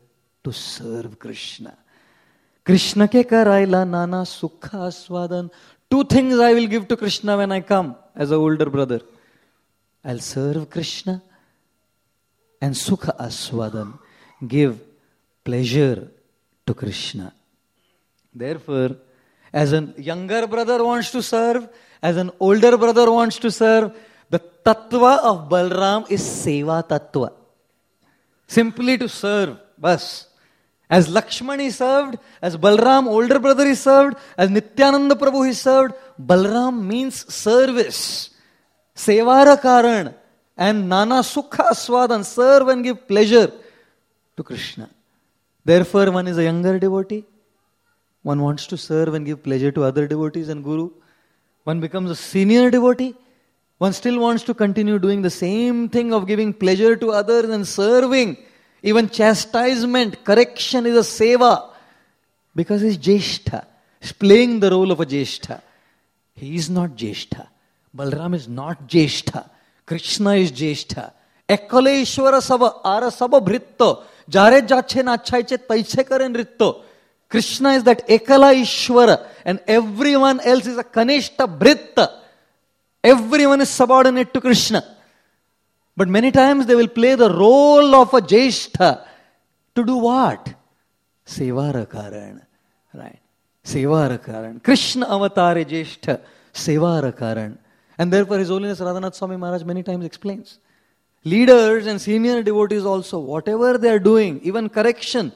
to serve Krishna. Krishna ke karaila nana sukha aswadan. Two things I will give to Krishna when I come as an older brother. I'll serve Krishna and sukha aswadan. Give pleasure to Krishna. Therefore, as a younger brother wants to serve, as an older brother wants to serve, the tattva of Balram is seva tattva. Simply to serve, bas. As Lakshman is served, as Balram, older brother, is served, as Nityananda Prabhu is served, Balram means service. Sevara karan and nana sukha aswadan, serve and give pleasure to Krishna. Therefore, one is a younger devotee. One wants to serve and give pleasure to other devotees and Guru. One becomes a senior devotee. One still wants to continue doing the same thing of giving pleasure to others and serving. Even chastisement, correction is a seva. Because he's Jeshta. He's playing the role of a Jeshta. He is not Jeshta. Balram is not Jeshta. Krishna is Jeshta. Ekkale Ishwara Saba, Ara Saba Bhritto. Jare Jache Nachaiche Taiche Karen Ritto. Krishna is that Ekala Ishwara. And everyone else is a Kanishta Bhritta. Everyone is subordinate to Krishna. But many times they will play the role of a Jeshta. To do what? Sevara Karan. Right. Sevara Karan. Krishna Avatare Jeshta. Sevara Karan. And therefore His Holiness Radhanath Swami Maharaj many times explains. Leaders and senior devotees also, whatever they are doing, even correction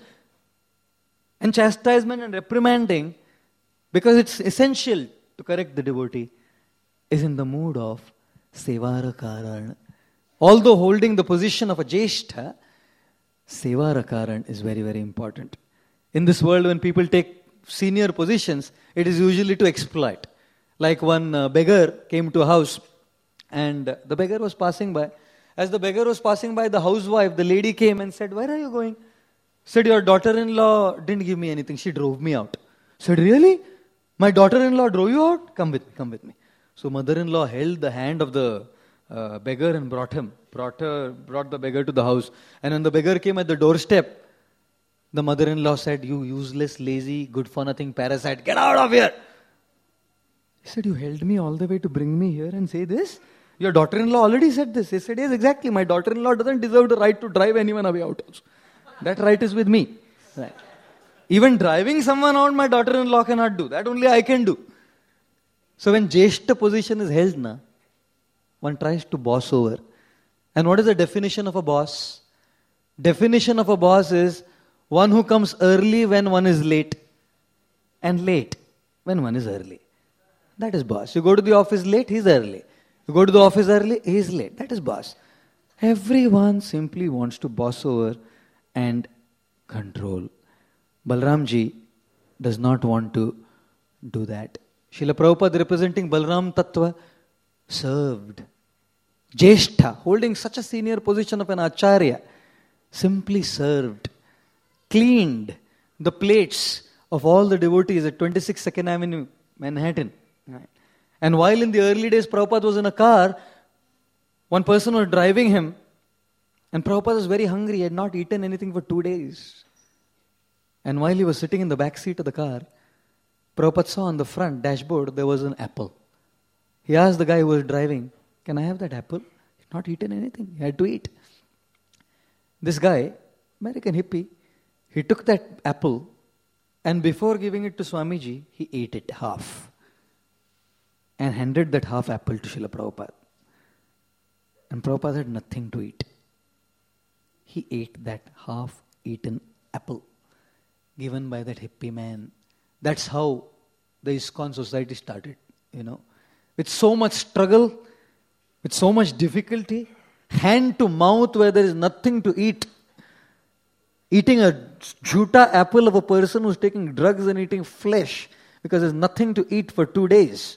and chastisement and reprimanding, because it's essential to correct the devotee, is in the mood of Sevara Karan. Although holding the position of a Jeshta, Sevara Karan is very, very important. In this world, when people take senior positions, it is usually to exploit. Like one uh, beggar came to a house and uh, the beggar was passing by. As the beggar was passing by, the housewife, the lady came and said, "Where are you going?" Said, "Your daughter-in-law didn't give me anything. She drove me out." Said, "Really? My daughter-in-law drove you out? Come with me, come with me." So mother-in-law held the hand of the uh, beggar and brought him, brought her, brought the beggar to the house. And when the beggar came at the doorstep, the mother-in-law said, "You useless, lazy, good-for-nothing parasite, get out of here." He said, "You held me all the way to bring me here and say this? Your daughter-in-law already said this." He said, "Yes, exactly. My daughter-in-law doesn't deserve the right to drive anyone away out also. That right is with me." Right. Even driving someone out, my daughter-in-law cannot do. That only I can do. So when Jeshta position is held, na, one tries to boss over. And what is the definition of a boss? Definition of a boss is one who comes early when one is late, and late when one is early. That is boss. You go to the office late, he is early. You go to the office early, he is late. That is boss. Everyone simply wants to boss over and control. Balramji does not want to do that. Srila Prabhupada, representing Balram Tattva, served. Jeshta, holding such a senior position of an Acharya, simply served, cleaned the plates of all the devotees at twenty-six second Avenue, Manhattan. Right. And while in the early days Prabhupada was in a car, one person was driving him, and Prabhupada was very hungry. He had not eaten anything for two days. And while he was sitting in the back seat of the car, Prabhupada saw on the front dashboard there was an apple. He asked the guy who was driving, "Can I have that apple?" He had not eaten anything. He had to eat. This guy, American hippie, he took that apple and before giving it to Swamiji, he ate it half and handed that half apple to Srila Prabhupada. And Prabhupada had nothing to eat. He ate that half-eaten apple given by that hippie man. That's how the ISKCON society started, you know. With so much struggle, with so much difficulty, hand to mouth where there is nothing to eat. Eating a jhuta apple of a person who's taking drugs and eating flesh because there's nothing to eat for two days.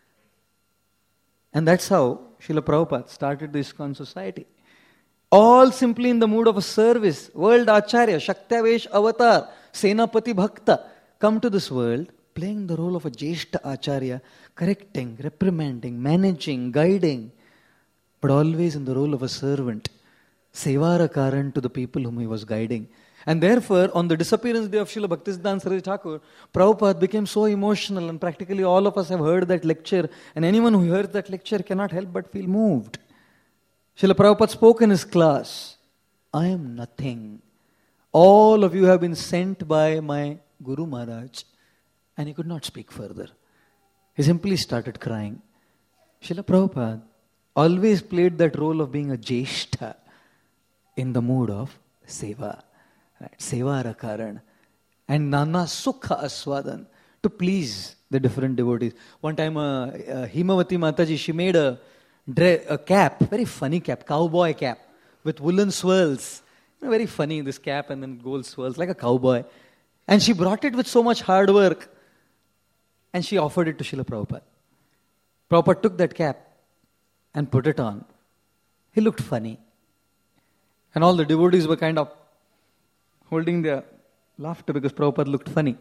And that's how Srila Prabhupada started the ISKCON society. All simply in the mood of a service. World Acharya, Shaktavesh Avatar, Senapati Bhakta, come to this world playing the role of a Jeshta Acharya, correcting, reprimanding, managing, guiding, but always in the role of a servant. Sevara Karan to the people whom he was guiding. And therefore, on the disappearance day of Srila Bhaktisiddhanta Saraswati Thakur, Prabhupada became so emotional, and practically all of us have heard that lecture, and anyone who hears that lecture cannot help but feel moved. Srila Prabhupada spoke in his class, I am nothing. All of you have been sent by my Guru Maharaj. And he could not speak further. He simply started crying. Srila Prabhupada always played that role of being a Jeshta in the mood of Seva. Right? Seva Rakaran. And Nana Sukha Aswadan, to please the different devotees. One time, uh, uh, Himavati Mataji, she made a, dre- a cap, very funny cap, cowboy cap, with woolen swirls. You know, very funny, this cap and then gold swirls, like a cowboy. And she brought it with so much hard work. And she offered it to Srila Prabhupada. Prabhupada took that cap and put it on. He looked funny. And all the devotees were kind of holding their laughter because Prabhupada looked funny.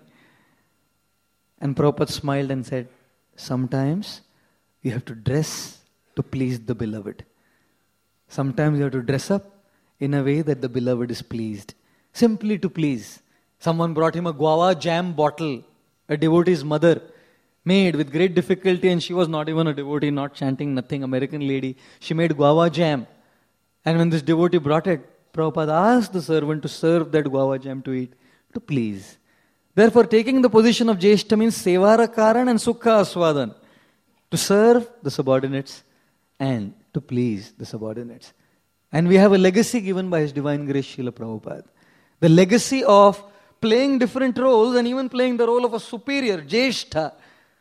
And Prabhupada smiled and said, sometimes you have to dress to please the beloved. Sometimes you have to dress up in a way that the beloved is pleased. Simply to please. Someone brought him a guava jam bottle, a devotee's mother, made with great difficulty, and she was not even a devotee, not chanting, nothing, American lady. She made guava jam. And when this devotee brought it, Prabhupada asked the servant to serve that guava jam to eat, to please. Therefore, taking the position of Jeshta means Sevara Karan and Sukha Aswadan. To serve the subordinates and to please the subordinates. And we have a legacy given by His Divine Grace Srila Prabhupada. The legacy of playing different roles and even playing the role of a superior, Jeshta.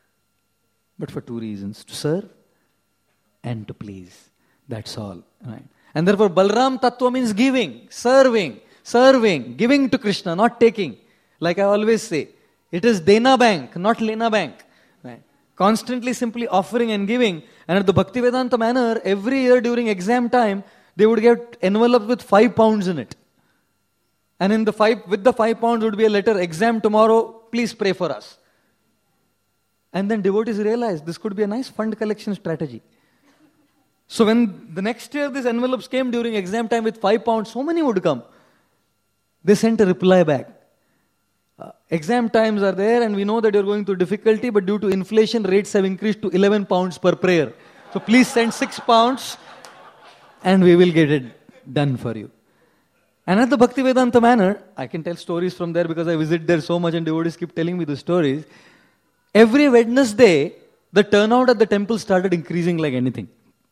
But for two reasons, to serve and to please. That's all. Right? And therefore Balram Tattva means giving, serving, serving, giving to Krishna, not taking. Like I always say, it is Dena Bank, not Lena Bank. Right? Constantly simply offering and giving. And at the Bhaktivedanta manner, every year during exam time, they would get envelopes with five pounds in it. And in the five, with the five pounds would be a letter, exam tomorrow, please pray for us. And then devotees realized this could be a nice fund collection strategy. So when the next year these envelopes came during exam time with five pounds, so many would come. They sent a reply back. Uh, exam times are there and we know that you're going through difficulty, but due to inflation, rates have increased to eleven pounds per prayer. So please send six pounds and we will get it done for you. And at the Bhaktivedanta manner, I can tell stories from there because I visit there so much and devotees keep telling me the stories. Every Wednesday, the turnout at the temple started increasing like anything.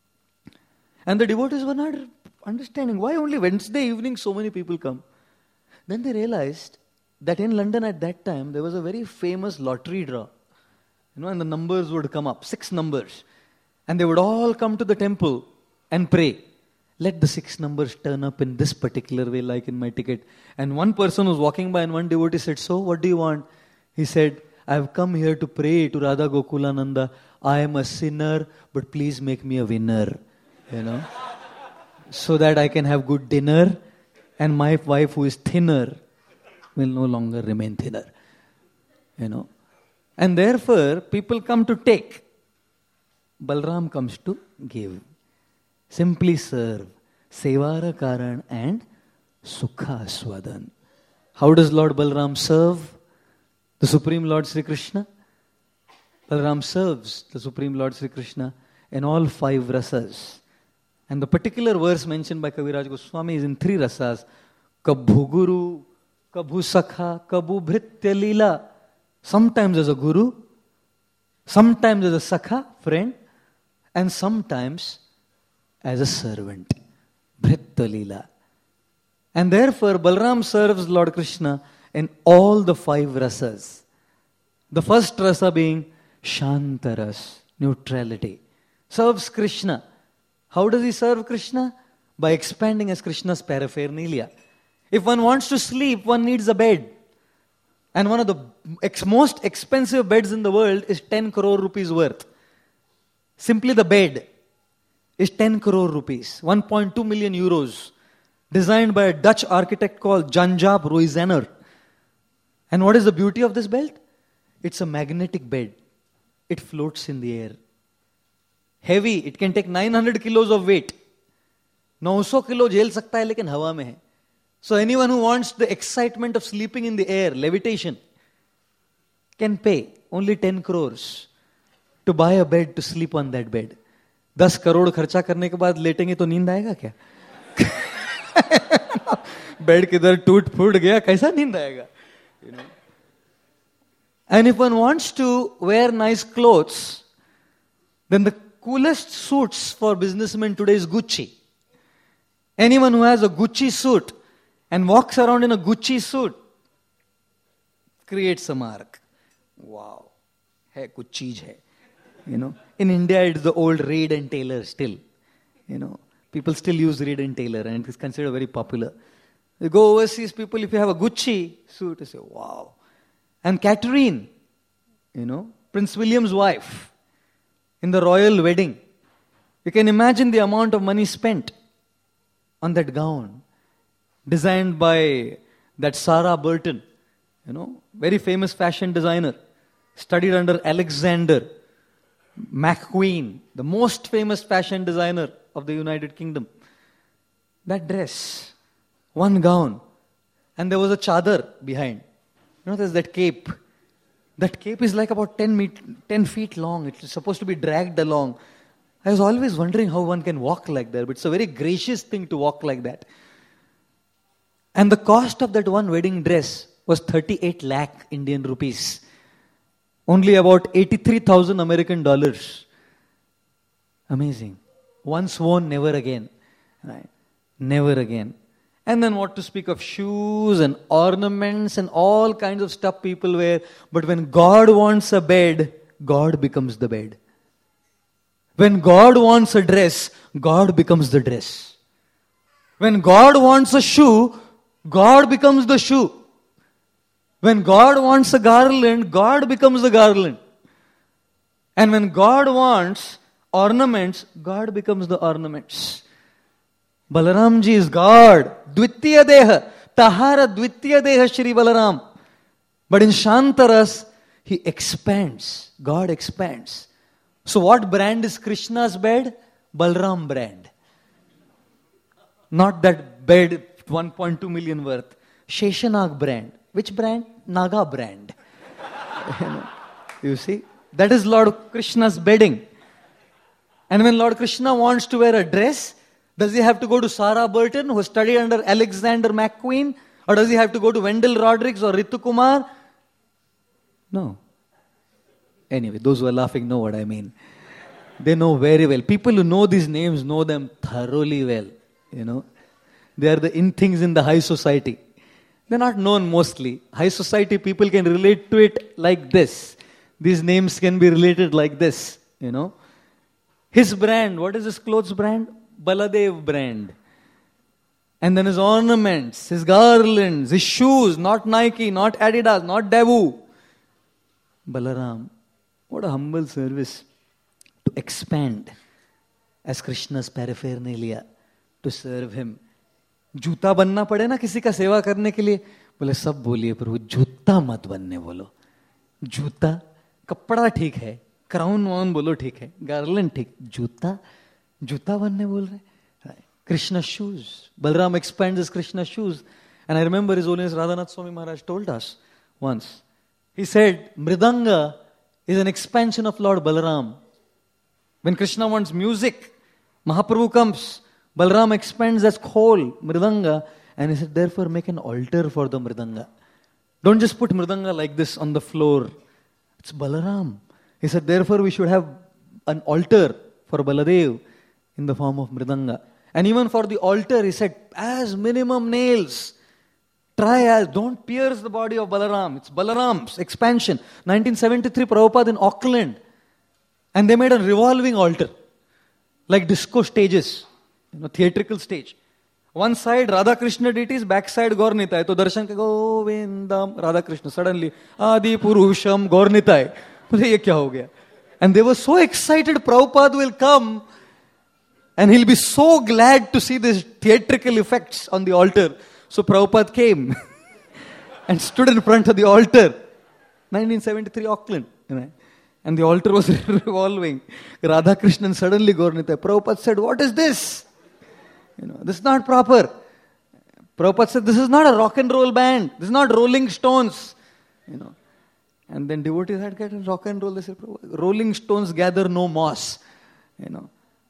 And the devotees were not understanding why only Wednesday evening so many people come. Then they realized that in London at that time, there was a very famous lottery draw. You know, and the numbers would come up, six numbers. And they would all come to the temple and pray. Let the six numbers turn up in this particular way, like in my ticket. And one person was walking by and one devotee said, so what do you want? He said, I have come here to pray to Radha Gokulananda. I am a sinner, but please make me a winner. You know, so that I can have good dinner and my wife who is thinner will no longer remain thinner. You know, and therefore people come to take. Balram comes to give. Simply serve. Sevara Karan and Sukha Aswadan. How does Lord Balram serve the Supreme Lord Sri Krishna? Balram serves the Supreme Lord Sri Krishna in all five rasas. And the particular verse mentioned by Kaviraj Goswami is in three rasas. Kabhu Guru, Kabhu Sakha, Kabhu Bhritya Leela. Sometimes as a Guru, sometimes as a Sakha, friend, and sometimes as a servant. Bhritya Leela. And therefore Balram serves Lord Krishna in all the five rasas. The first rasa being Shantaras, neutrality. Serves Krishna. How does he serve Krishna? By expanding as Krishna's paraphernalia. If one wants to sleep, one needs a bed. And one of the ex- most expensive beds in the world is ten crore rupees worth. Simply the bed is ten crore rupees, one point two million euros, designed by a Dutch architect called Jan-Jaap Roysener. And what is the beauty of this bed? It's a magnetic bed. It floats in the air. Heavy, it can take nine hundred kilos of weight. nine hundred kilo झेल सकता है लेकिन हवा में है. So anyone who wants the excitement of sleeping in the air, levitation, can pay only ten crores to buy a bed to sleep on that bed. दस करोड़ खर्चा करने के बाद लेटेंगे तो नींद आएगा क्या? बेड किधर टूट फूट गया, कैसा नींद आएगा? You know. And if one wants to wear nice clothes, then the coolest suits for businessmen today is Gucci. Anyone who has a Gucci suit and walks around in a Gucci suit creates a mark. Wow, hai kuch cheez hai. You know, in India it's the old Reid and Taylor still. You know, people still use Reid and Taylor and it is considered very popular. You go overseas, people, if you have a Gucci suit, they say, wow. And Catherine, you know, Prince William's wife, in the royal wedding, you can imagine the amount of money spent on that gown, designed by that Sarah Burton, you know, very famous fashion designer, studied under Alexander McQueen, the most famous fashion designer of the United Kingdom. That dress, one gown, and there was a chadar behind. You know, there's that cape. That cape is like about ten, meet, ten feet long. It's supposed to be dragged along. I was always wondering how one can walk like that, but it's a very gracious thing to walk like that. And the cost of that one wedding dress was thirty-eight lakh Indian rupees. Only about eighty-three thousand American dollars. Amazing. Once worn, never again. Right? Never again. And then what to speak of shoes and ornaments and all kinds of stuff people wear. But when God wants a bed, God becomes the bed. When God wants a dress, God becomes the dress. When God wants a shoe, God becomes the shoe. When God wants a garland, God becomes the garland. And when God wants ornaments, God becomes the ornaments. Balaramji is God. Dvitiya Deha. Tahara Dvitiya Deha Shri Balaram. But in Shantaras, he expands. God expands. So what brand is Krishna's bed? Balaram brand. Not that bed one point two million worth. Sheshanag brand. Which brand? Naga brand. you, know, you see? That is Lord Krishna's bedding. And when Lord Krishna wants to wear a dress, does he have to go to Sarah Burton, who studied under Alexander McQueen? Or does he have to go to Wendell Rodrigues or Ritu Kumar? No. Anyway, those who are laughing know what I mean. They know very well. People who know these names know them thoroughly well. You know, they are the in things in the high society. They're not known mostly. High society people can relate to it like this. These names can be related like this. You know, his brand. What is his clothes brand? Baladev brand. And then his ornaments, his garlands, his shoes, not Nike, not Adidas, not Daewoo. Balaram. What a humble service to expand as Krishna's paraphernalia to serve him. जूता बनना पड़े ना किसी का सेवा करने के लिए, बोले सब बोलिए प्रभु जूता मत बनने बोलो. जूता, कपड़ा ठीक है, क्राउन वाउन बोलो ठीक है, गार्लैंड ठीक, जूता जूता बनने बोल रहे. Krishna shoes. Balaram expands his Krishna shoes. And I remember His Holiness Radhanath Swami Maharaj told us once. He said, Mridanga is an expansion of Lord Balaram. When Krishna wants music, Mahaprabhu comes, Balaram expands as khol, Mridanga, and he said, therefore make an altar for the Mridanga. Don't just put Mridanga like this on the floor. It's Balaram. He said, therefore we should have an altar for Baladev in the form of Mridanga. And even for the altar, he said, as minimum nails. Try as, don't pierce the body of Balaram. It's Balaram's expansion. nineteen seventy-three, Prabhupada in Auckland. And they made a revolving altar. Like disco stages. You know, theatrical stage. One side, Radha Krishna deities, back side, Gaur Nitai. So darshan ke Govindam, Radha Krishna. Suddenly, Adi Purusham, Gaur Nitai. Ye kya ho gaya? And they were so excited, Prabhupada will come. And he'll be so glad to see these theatrical effects on the altar. So Prabhupada came and stood in front of the altar. nineteen seventy-three, Auckland. You know, and the altar was revolving. Radha Krishnan suddenly Gaur Nitai. Prabhupada said, what is this? You know, this is not proper. Prabhupada said, this is not a rock and roll band. This is not Rolling Stones. You know. And then devotees had gotten rock and roll. They said, Rolling Stones gather no moss. You know.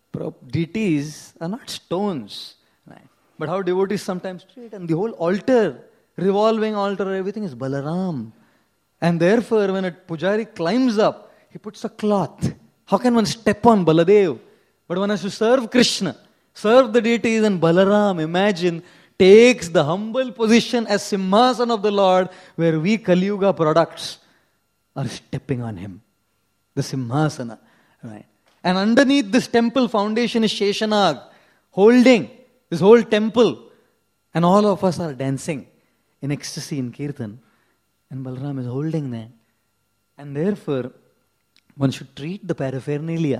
Deities are not stones. Right? But how devotees sometimes treat. And the whole altar, revolving altar, everything is Balaram. And therefore, when a pujari climbs up, he puts a cloth. How can one step on Baladev? But one has to serve Krishna, serve the deities, and Balaram, imagine, takes the humble position as Simhasan of the Lord, where we Kali Yuga products are stepping on him. The Simhasana. Right? And underneath this temple foundation is Sheshanag, holding this whole temple. And all of us are dancing in ecstasy in Kirtan. And Balaram is holding that. And therefore, one should treat the paraphernalia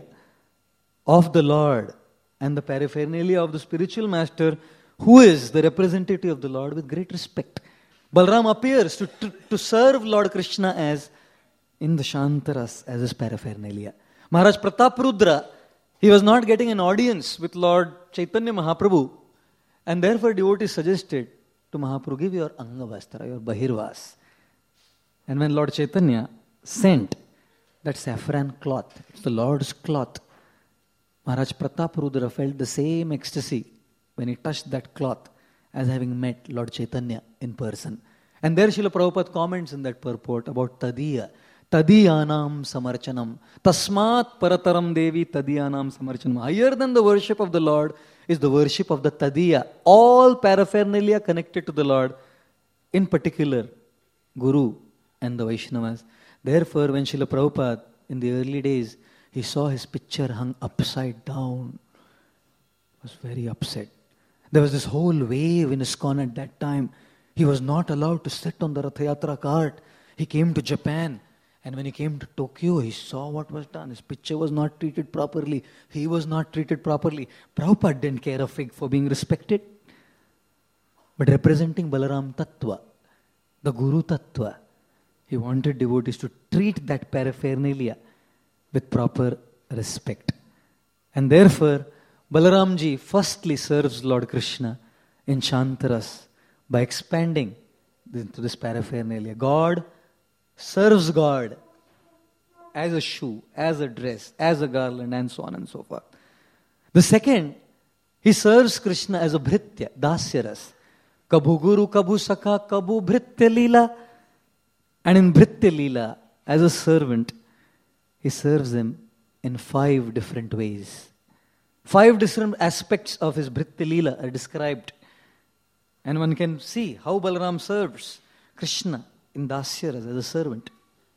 of the Lord and the paraphernalia of the spiritual master, who is the representative of the Lord, with great respect. Balaram appears to, to, to serve Lord Krishna as in the Shantaras, as his paraphernalia. Maharaj Prataprudra, he was not getting an audience with Lord Chaitanya Mahaprabhu, and therefore devotees suggested to Mahaprabhu, give your Angavastra, your Bahirvas. And when Lord Chaitanya sent that saffron cloth, it's the Lord's cloth, Maharaj Prataprudra felt the same ecstasy when he touched that cloth as having met Lord Chaitanya in person. And there Srila Prabhupada comments in that purport about Tadiya. Tadiyanam samarchanam. Tasmat parataram devi tadiyanam samarchanam. Higher than the worship of the Lord is the worship of the Tadiya. All paraphernalia connected to the Lord, in particular, Guru and the Vaishnavas. Therefore, when Srila Prabhupada, in the early days, he saw his picture hung upside down, he was very upset. There was this whole wave in ISKCON at that time. He was not allowed to sit on the Rath Yatra cart. He came to Japan. And when he came to Tokyo, he saw what was done. His picture was not treated properly. He was not treated properly. Prabhupada didn't care a fig for being respected. But representing Balaram Tattva, the Guru Tattva, he wanted devotees to treat that paraphernalia with proper respect. And therefore, Balaramji firstly serves Lord Krishna in Shantaras by expanding into this paraphernalia. God serves God as a shoe, as a dress, as a garland, and so on and so forth. The second, he serves Krishna as a Bhritya, Dasyaras. Kabhu Guru, Kabhu Sakha, Kabhu Bhritya Leela. And in Bhritya Leela, as a servant, he serves him in five different ways. Five different aspects of his Bhritya Leela are described. And one can see how Balaram serves Krishna in Dasyaras as a servant.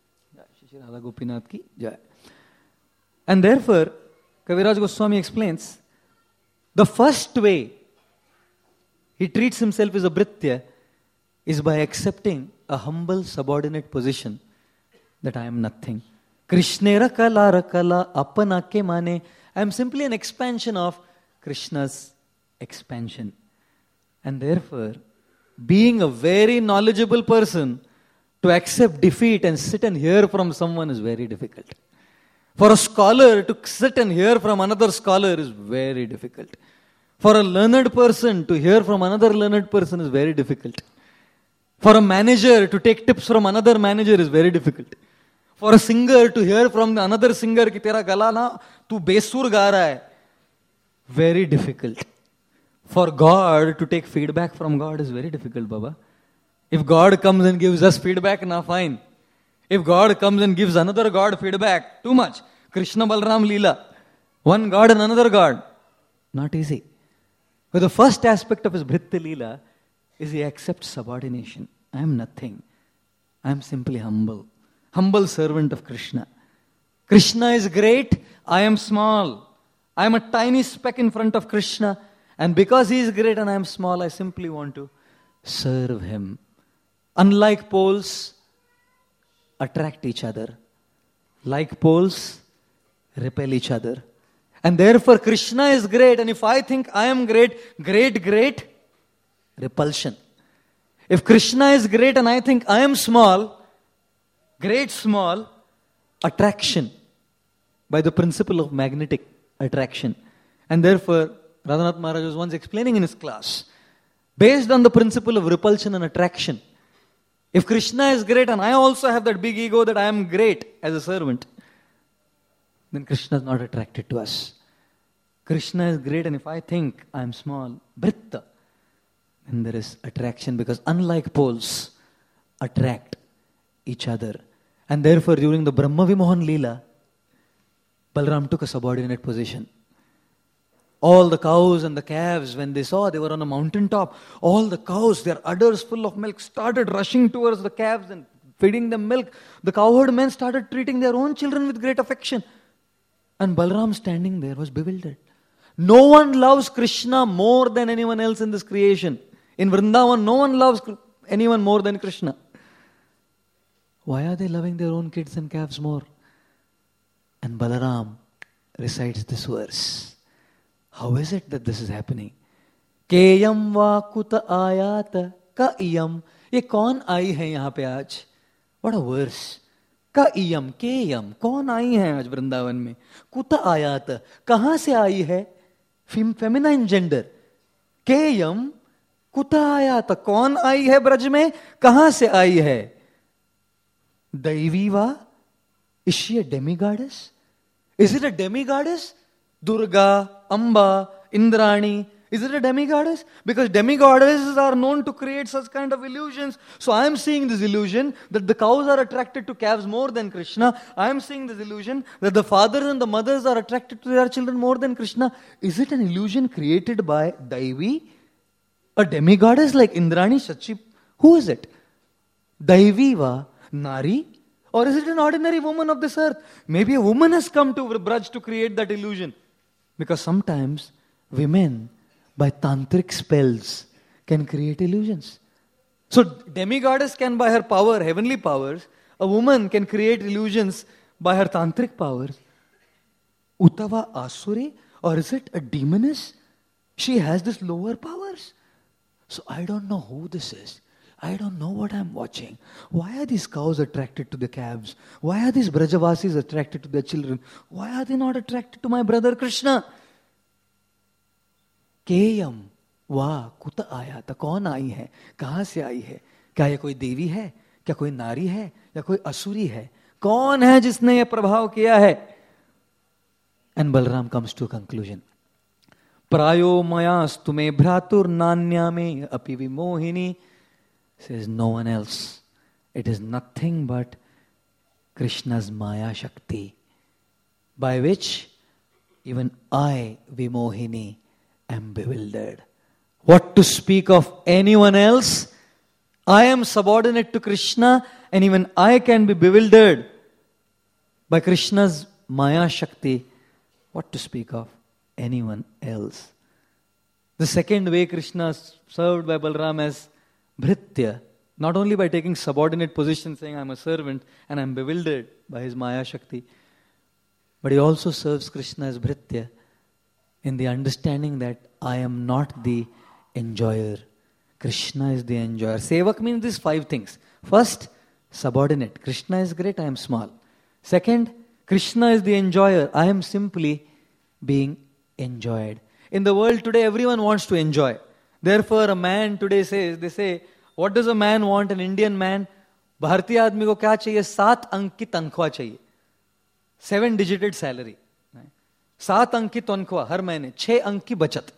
And therefore, Kaviraj Goswami explains, the first way he treats himself as a Bhritya is by accepting a humble subordinate position, that I am nothing. Krishnera kala rakala apanake mane. I am simply an expansion of Krishna's expansion. And therefore, being a very knowledgeable person, to accept defeat and sit and hear from someone is very difficult. For a scholar to sit and hear from another scholar is very difficult. For a learned person to hear from another learned person is very difficult. For a manager to take tips from another manager is very difficult. For a singer to hear from another singer ki tera gala na tu besur ga raha hai, very difficult. For God to take feedback from God is very difficult, Baba. If God comes and gives us feedback, now fine. If God comes and gives another God feedback, too much. Krishna Balaram Leela. One God and another God. Not easy. But the first aspect of his Bhritya Leela is he accepts subordination. I am nothing. I am simply humble. Humble servant of Krishna. Krishna is great. I am small. I am a tiny speck in front of Krishna. And because he is great and I am small, I simply want to serve him. Unlike poles, attract each other. Like poles, repel each other. And therefore Krishna is great. And if I think I am great, great, great, repulsion. If Krishna is great and I think I am small, great, small, attraction. By the principle of magnetic attraction. And therefore, Radhanath Maharaj was once explaining in his class based on the principle of repulsion and attraction. If Krishna is great and I also have that big ego that I am great as a servant, then Krishna is not attracted to us. Krishna is great, and if I think I am small, Britta, then there is attraction, because unlike poles attract each other. And therefore, during the Brahma Vimohan Leela, Balram took a subordinate position. All the cows and the calves, when they saw they were on a mountaintop, all the cows, their udders full of milk, started rushing towards the calves and feeding them milk. The cowherd men started treating their own children with great affection. And Balram, standing there, was bewildered. No one loves Krishna more than anyone else in this creation. In Vrindavan, no one loves anyone more than Krishna. Why are they loving their own kids and calves more? And Balaram recites this verse. How is it that this is happening? Keyam va kuta ayata ka iyam. Ye kaun aayi hai yahan pe aaj? What a verse. Ka iyam, keyam. Kaun aayi hai aaj Vrindavan mein? Kuta ayata. Kahan se aayi hai? Feminine gender. Keyam kuta ayata. Kaun aayi hai braj mein? Kahan se aayi hai? Daivi va? Is she a demigoddess? Is it a demigoddess? Durga, Amba, Indrani. Is it a demigoddess? Because demigoddesses are known to create such kind of illusions. So I am seeing this illusion that the cows are attracted to calves more than Krishna. I am seeing this illusion that the fathers and the mothers are attracted to their children more than Krishna. Is it an illusion created by Daivi? A demigoddess like Indrani, Shachi? Who is it? Daivi va? Nari? Or is it an ordinary woman of this earth? Maybe a woman has come to Braj to create that illusion. Because sometimes women, by tantric spells, can create illusions. So demigoddess can, by her power, heavenly powers, a woman can create illusions by her tantric powers. Uttava Asuri? Or is it a demoness? She has these lower powers. So I don't know who this is. I don't know what I'm watching. Why are these cows attracted to the calves? Why are these Brajavasis attracted to their children? Why are they not attracted to my brother Krishna? Keyam va kuta ayata. Kaun aayi hai? Kahan se aayi hai? Kya ye koi devi hai? Kya koi nari hai? Ya koi asuri hai? Kaun hai jisne ye prabhav kiya hai? And Balram comes to a conclusion. Prayo mayastu me bhratur nanya me api vimohini. Says no one else. It is nothing but Krishna's Maya Shakti, by which even I, Vimohini, am bewildered. What to speak of anyone else? I am subordinate to Krishna, and even I can be bewildered by Krishna's Maya Shakti. What to speak of anyone else? The second way Krishna is served by Balram as Bhritya, not only by taking subordinate position, saying I'm a servant and I'm bewildered by his Maya Shakti, but he also serves Krishna as Bhritya in the understanding that I am not the enjoyer. Krishna is the enjoyer. Sevak means these five things. First, subordinate. Krishna is great, I am small. Second, Krishna is the enjoyer. I am simply being enjoyed. In the world today, everyone wants to enjoy. Therefore, a man today says, they say, what does a man want? An Indian man? Bharatiya आदमी को क्या चाहिए? सात अंक की तनख्वाह चाहिए. Seven digited salary. सात अंक की तनख्वाह हर महीने. छह अंक की बचत.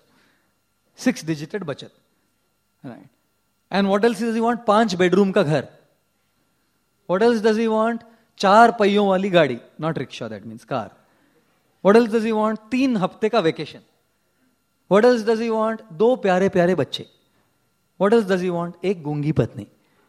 Six digited बचत. Right. And what else does he want? पांच bedroom का घर. What else does he want? चार पहियों वाली गाड़ी. Not rickshaw, that means car. What else does he want? तीन हफ्ते का vacation. What else does he want? दो प्यारे प्यारे बच्चे. What else does he want? एक गूंगी पत्नी.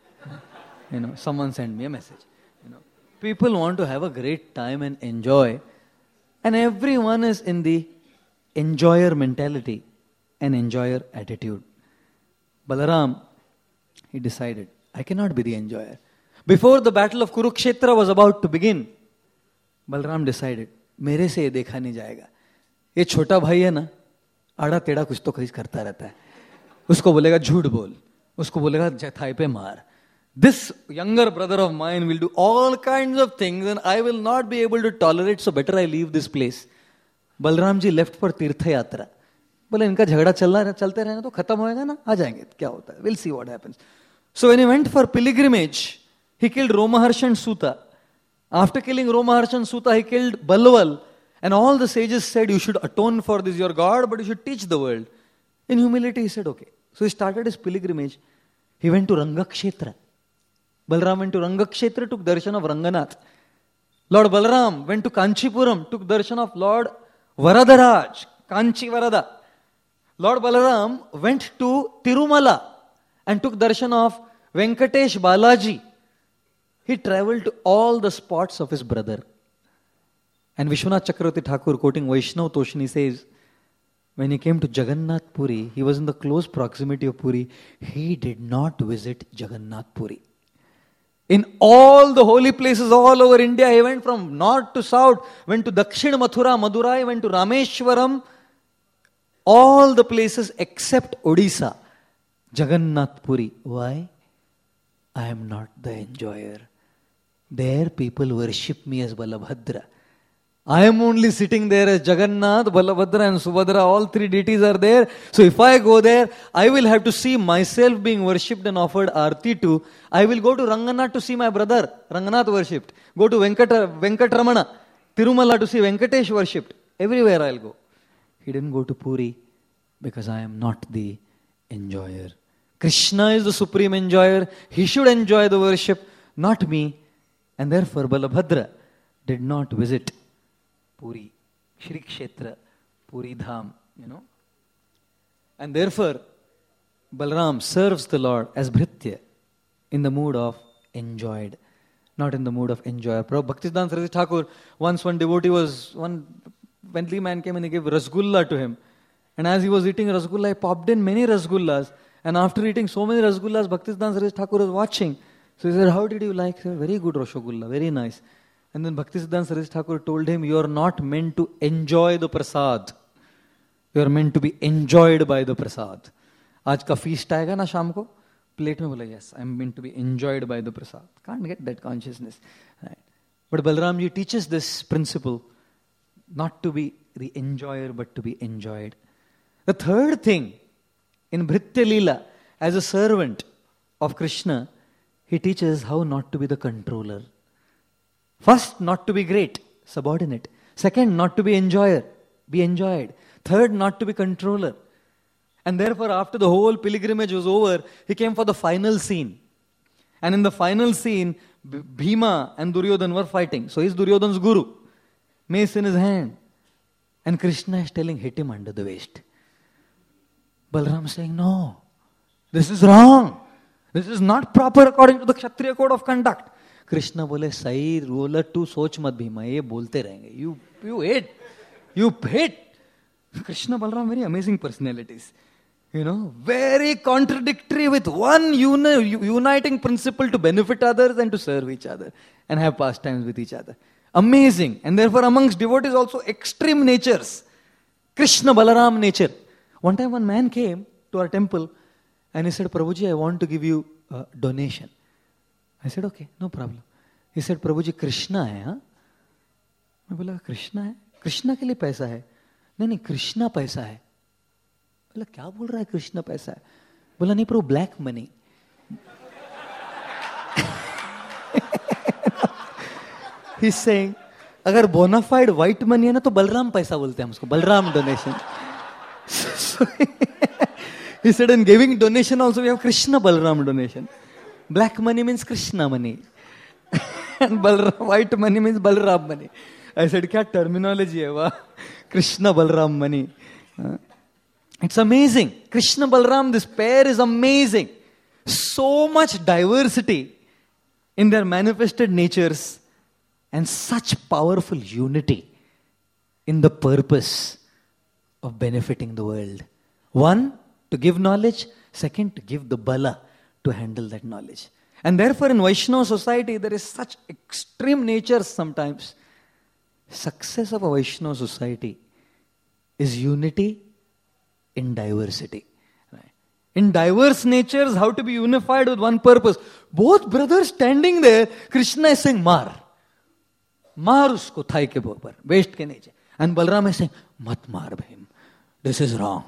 You know, someone sent me a message. You know, people want to have a great time and enjoy, and everyone is in the enjoyer mentality and enjoyer attitude. Balaram, he decided, I cannot be the enjoyer. Before the battle of Kurukshetra was about to begin, Balaram decided, मेरे से ये देखा नहीं जाएगा. ये छोटा भाई है ना, आड़ा टेढ़ा कुछ तो कुछ करता रहता है. उसको बोलेगा झूठ बोल, उसको बोलेगा थाई पे मार. This younger brother of mine will do all kinds of things and I will not be able to tolerate, so better I leave this place. Balram ji left for Tirtha Yatra. बोले इनका झगड़ा चल रहा चलते रहना तो खत्म होएगा ना, आ जाएंगे, क्या होता है, will see what happens. So when he went for pilgrimage, he killed Romaharsha and Suta. After killing Romaharsha and Suta, he killed Balwal. And all the sages said, you should atone for this, your God, but you should teach the world. In humility, he said, okay. So he started his pilgrimage. He went to Rangakshetra. Balram went to Rangakshetra, took darshan of Ranganath. Lord Balaram went to Kanchipuram, took darshan of Lord Varadaraj, Kanchi Varada. Lord Balaram went to Tirumala and took darshan of Venkatesh Balaji. He traveled to all the spots of his brother. And Vishwanath Chakravarti Thakur, quoting Vaishnav Toshni, says, when he came to Jagannath Puri, he was in the close proximity of Puri. He did not visit Jagannath Puri. In all the holy places all over India, he went from north to south, went to Dakshin Mathura, Madurai, went to Rameshwaram, all the places except Odisha. Jagannath Puri. Why? I am not the enjoyer. There people worship me as Balabhadra. I am only sitting there as Jagannath, Balabhadra and Subhadra. All three deities are there. So if I go there, I will have to see myself being worshipped and offered arti to. I will go to Ranganath to see my brother, Ranganath worshipped. Go to Venkata, Venkatramana, Tirumala to see Venkatesh worshipped. Everywhere I'll go. He didn't go to Puri because I am not the enjoyer. Krishna is the supreme enjoyer. He should enjoy the worship, not me. And therefore Balabhadra did not visit Puri, Shri Kshetra, Puri Dham, you know. And therefore Balaram serves the Lord as Bhritya in the mood of enjoyed, not in the mood of enjoyer. Bhaktisiddhanta Saraswati Thakur, once one devotee was, one Bentley man came and he gave rasgulla to him. And as he was eating rasgulla, he popped in many rasgullas. And after eating so many rasgullas, Bhaktisiddhanta Saraswati Thakur was watching. So he said, how did you like? He said, very good rasgulla, very nice. And then Bhaktisiddhanta Saraswati Thakur told him, you are not meant to enjoy the prasad. You are meant to be enjoyed by the prasad. Aaj ka feast aayega na sham ko? Plate mein bola, yes, I am meant to be enjoyed by the prasad. Can't get that consciousness. Right. But Balaramji teaches this principle, not to be the enjoyer, but to be enjoyed. The third thing, in Bhritya Leela, as a servant of Krishna, he teaches how not to be the controller. First, not to be great, subordinate. Second, not to be enjoyer, be enjoyed. Third, not to be controller. And therefore, after the whole pilgrimage was over, he came for the final scene. And in the final scene, Bhima and Duryodhan were fighting. So he's Duryodhan's guru. Mace in his hand. And Krishna is telling, hit him under the waist. Balaram is saying, no, this is wrong. This is not proper according to the Kshatriya code of conduct. Krishna bole, sahi roller tu soch mat Bhima, ye bolte rahenge. You, you hate. You hate. Krishna, Balaram, very amazing personalities. You know, very contradictory with one uni- uniting principle to benefit others and to serve each other and have pastimes with each other. Amazing. And therefore amongst devotees also extreme natures. Krishna, Balaram nature. One time one man came to our temple and he said, Prabhuji, I want to give you a donation. I said, okay, no problem. He said, Prabhuji, Krishna hai, huh? मैं बोला, कृष्णा है? कृष्णा के लिए पैसा है? नहीं नहीं, कृष्णा पैसा है. बोला, क्या बोल रहा है कृष्णा पैसा है? बोला, नहीं प्रभु, ब्लैक मनी. He's saying, अगर बोनाफाइड व्हाइट मनी है ना तो बलराम पैसा बोलते हैं हम उसको, Balram donation. So he said, in giving donation also we have Krishna Balaram donation. Black money means Krishna money. And Balaram, white money means Balaram money. I said, क्या terminology है वाह? Krishna Balaram money. Uh, it's amazing. Krishna Balaram, this pair is amazing. So much diversity in their manifested natures and such powerful unity in the purpose of benefiting the world. One, to give knowledge. Second, to give the bala to handle that knowledge. And therefore in Vaishnava society there is such extreme natures sometimes. Success of a Vaishnava society is unity in diversity. Right? In diverse natures, how to be unified with one purpose. Both brothers standing there, Krishna is saying, Mar. Mar usko thigh ke upar, waist ke niche. And Balaram is saying, Mat mar bhim. This is wrong.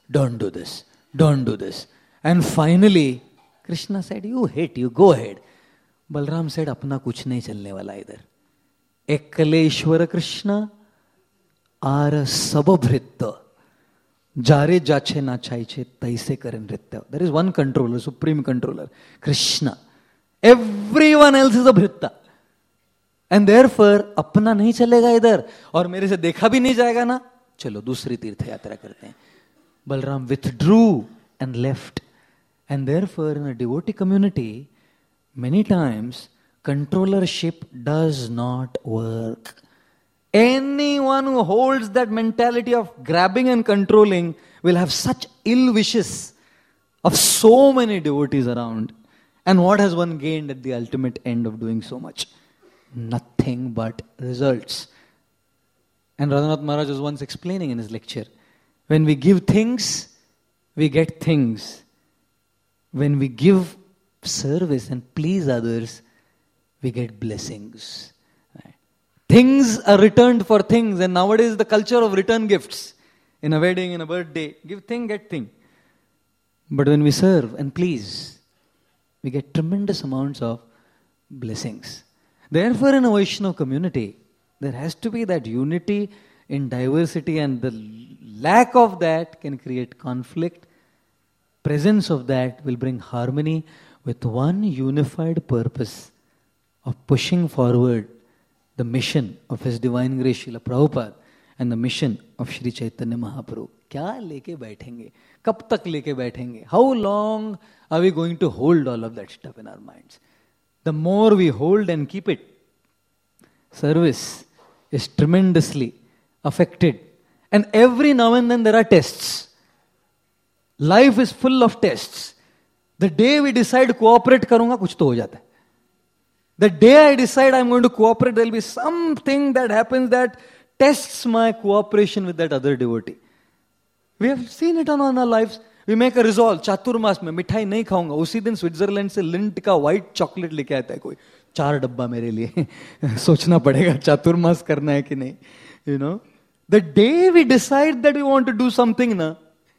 don't do this, don't do this. And finally, Krishna said, you hit, you go ahead. Balram said, apna kuch nahi chalne wala idhar. Ekkaleshwara Krishna ara sababhritta. Jare jache na chaiche taise kare nritya. There is one controller, supreme controller, Krishna. Everyone else is a bhritta. And therefore, apna nahi chalega idhar. Aur mere se dekha bhi nahi jayega na. Chalo, dusri tirth yatra karte hain. Balram withdrew and left. And therefore, in a devotee community, many times, controllership does not work. Anyone who holds that mentality of grabbing and controlling will have such ill wishes of so many devotees around. And what has one gained at the ultimate end of doing so much? Nothing but results. And Radhanath Maharaj was once explaining in his lecture, when we give things, we get things. When we give service and please others, we get blessings. Right? Things are returned for things, and nowadays the culture of return gifts. In a wedding, in a birthday, give thing, get thing. But when we serve and please, we get tremendous amounts of blessings. Therefore, in a Vaishnava community, there has to be that unity in diversity, and the lack of that can create conflict. Presence of that will bring harmony with one unified purpose of pushing forward the mission of His Divine Grace Srila Prabhupada and the mission of Sri Chaitanya Mahaprabhu. क्या लेके बैठेंगे? कब तक लेके बैठेंगे? How long are we going to hold all of that stuff in our minds? The more we hold and keep it, service is tremendously affected. And every now and then there are tests. Life is full of tests. The day we decide cooperate karunga, kuch to ho jata hai. The day I decide I'm going to cooperate, there will be something that happens that tests my cooperation with that other devotee. We have seen it on, on our lives. We make a resolve, चातुर्मास में मिठाई नहीं खाऊंगा. उसी दिन Switzerland से lint का white chocolate लेके आता है कोई. चार डब्बा मेरे लिए. सोचना पड़ेगा चातुर्मास करना है कि नहीं. You know, the day we decide that we want to do something, na,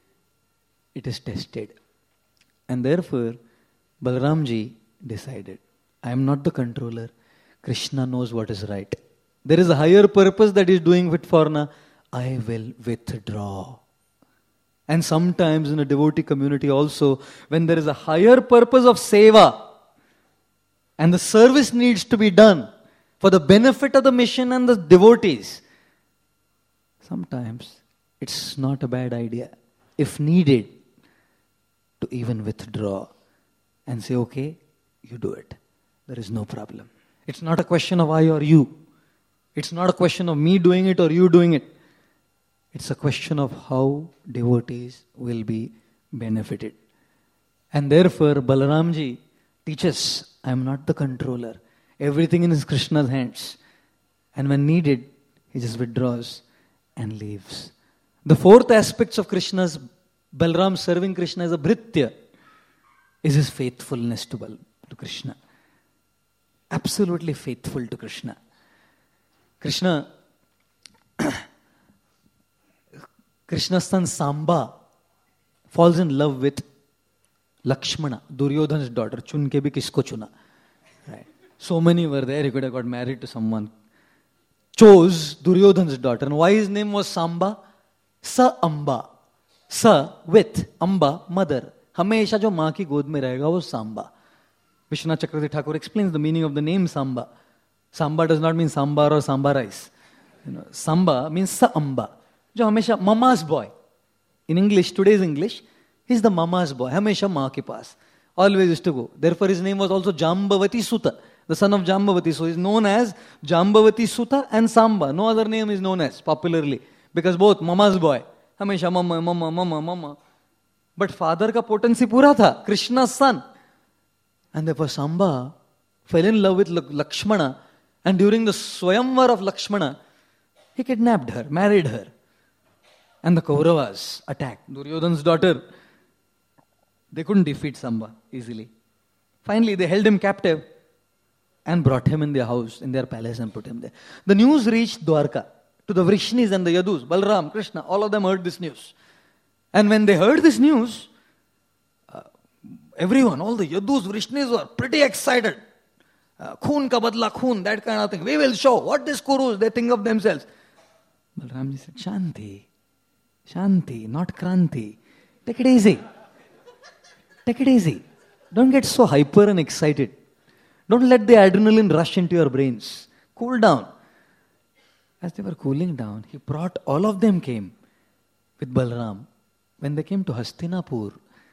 it is tested. And therefore, Balramji decided, I am not the controller. Krishna knows what is right. There is a higher purpose that he is doing it for, na. I will withdraw. And sometimes in a devotee community also, when there is a higher purpose of seva, and the service needs to be done for the benefit of the mission and the devotees, sometimes it's not a bad idea, if needed, to even withdraw and say, okay, you do it. There is no problem. It's not a question of I or you. It's not a question of me doing it or you doing it. It's a question of how devotees will be benefited. And therefore, Balaramji teaches, I am not the controller. Everything in is Krishna's hands. And when needed, he just withdraws and leaves. The fourth aspect of Krishna's, Balaram serving Krishna as a Bhritya, is his faithfulness to, Bal, to Krishna. Absolutely faithful to Krishna. Krishna, Krishna's son Samba falls in love with Lakshmana, Duryodhana's daughter. Chun ke bhi kisko chuna. Right. So many were there, he could have got married to someone. Chose Duryodhana's daughter. And why his name was Samba? Sa Amba. Sa, with. Amba, mother. Hamesha jo maa ki god mein rahega, wo Samba. Vishwanath Chakravarti Thakur explains the meaning of the name Samba. Samba does not mean sambar or samba rice. You know, Samba means Sa Amba. जो हमेशा mama's boy. In English, today's English, he's the mama's boy. हमेशा माँ के पास. Always used to go. Therefore, his name was also Jambavati Sutta, the son of Jambavati. So he's known as Jambavati Sutta and Samba. No other name is known as popularly. Because both mama's boy. हमेशा mama, mama, mama, mama. But father का potency पूरा था. Krishna's son. And therefore, Samba fell in love with Lakshmana. And during the Swayamvar of Lakshmana, he kidnapped her, married her. And the Kauravas attacked Duryodhana's daughter. They couldn't defeat Samba easily. Finally, they held him captive and brought him in their house, in their palace, and put him there. The news reached Dwarka to the Vrishnis and the Yadus. Balram, Krishna, all of them heard this news. And when they heard this news, uh, everyone, all the Yadus, Vrishnis were pretty excited. Khoon ka badla khoon, that kind of thing. We will show. What is Kurus? They think of themselves. Balramji said, Shanti, Shanti, not Kranti. Take it easy. Take it easy. Don't get so hyper and excited. Don't let the adrenaline rush into your brains. Cool down. As they were cooling down, he brought, all of them came with Balram. When they came to Hastinapur,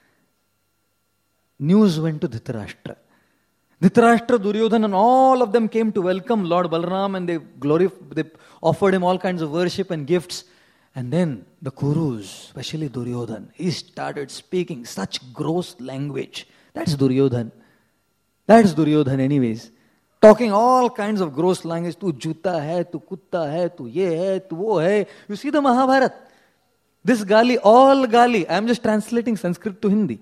news went to Dhritarashtra. Dhritarashtra, Duryodhana, and all of them came to welcome Lord Balram, and they glorified, they offered him all kinds of worship and gifts. And then the Kurus, especially Duryodhana, he started speaking such gross language. That's Duryodhana. That's Duryodhana anyways. Talking all kinds of gross language. Tu juta hai, tu kutta hai, tu ye hai, tu wo hai. You see the Mahabharata. This gali, all gali. I am just translating Sanskrit to Hindi.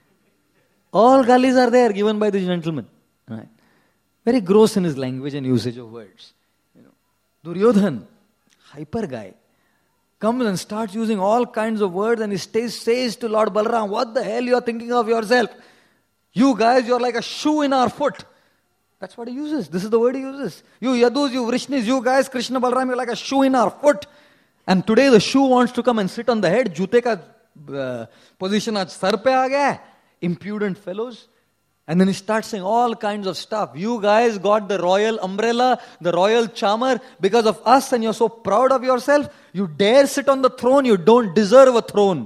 All galis are there given by this gentleman. Right. Very gross in his language and usage of words. You know, Duryodhan, hyper guy, comes and starts using all kinds of words, and he stays, says to Lord Balaram, what the hell you are thinking of yourself? You guys, you are like a shoe in our foot. That's what he uses. This is the word he uses. You Yadus, you Vrishnis, you guys, Krishna Balaram, you're like a shoe in our foot. And today the shoe wants to come and sit on the head. Jute ka uh, position aaj sar pe aa gaya hai. Impudent fellows. And then he starts saying all kinds of stuff. You guys got the royal umbrella, the royal charmer because of us, and you're so proud of yourself. You dare sit on the throne, you don't deserve a throne.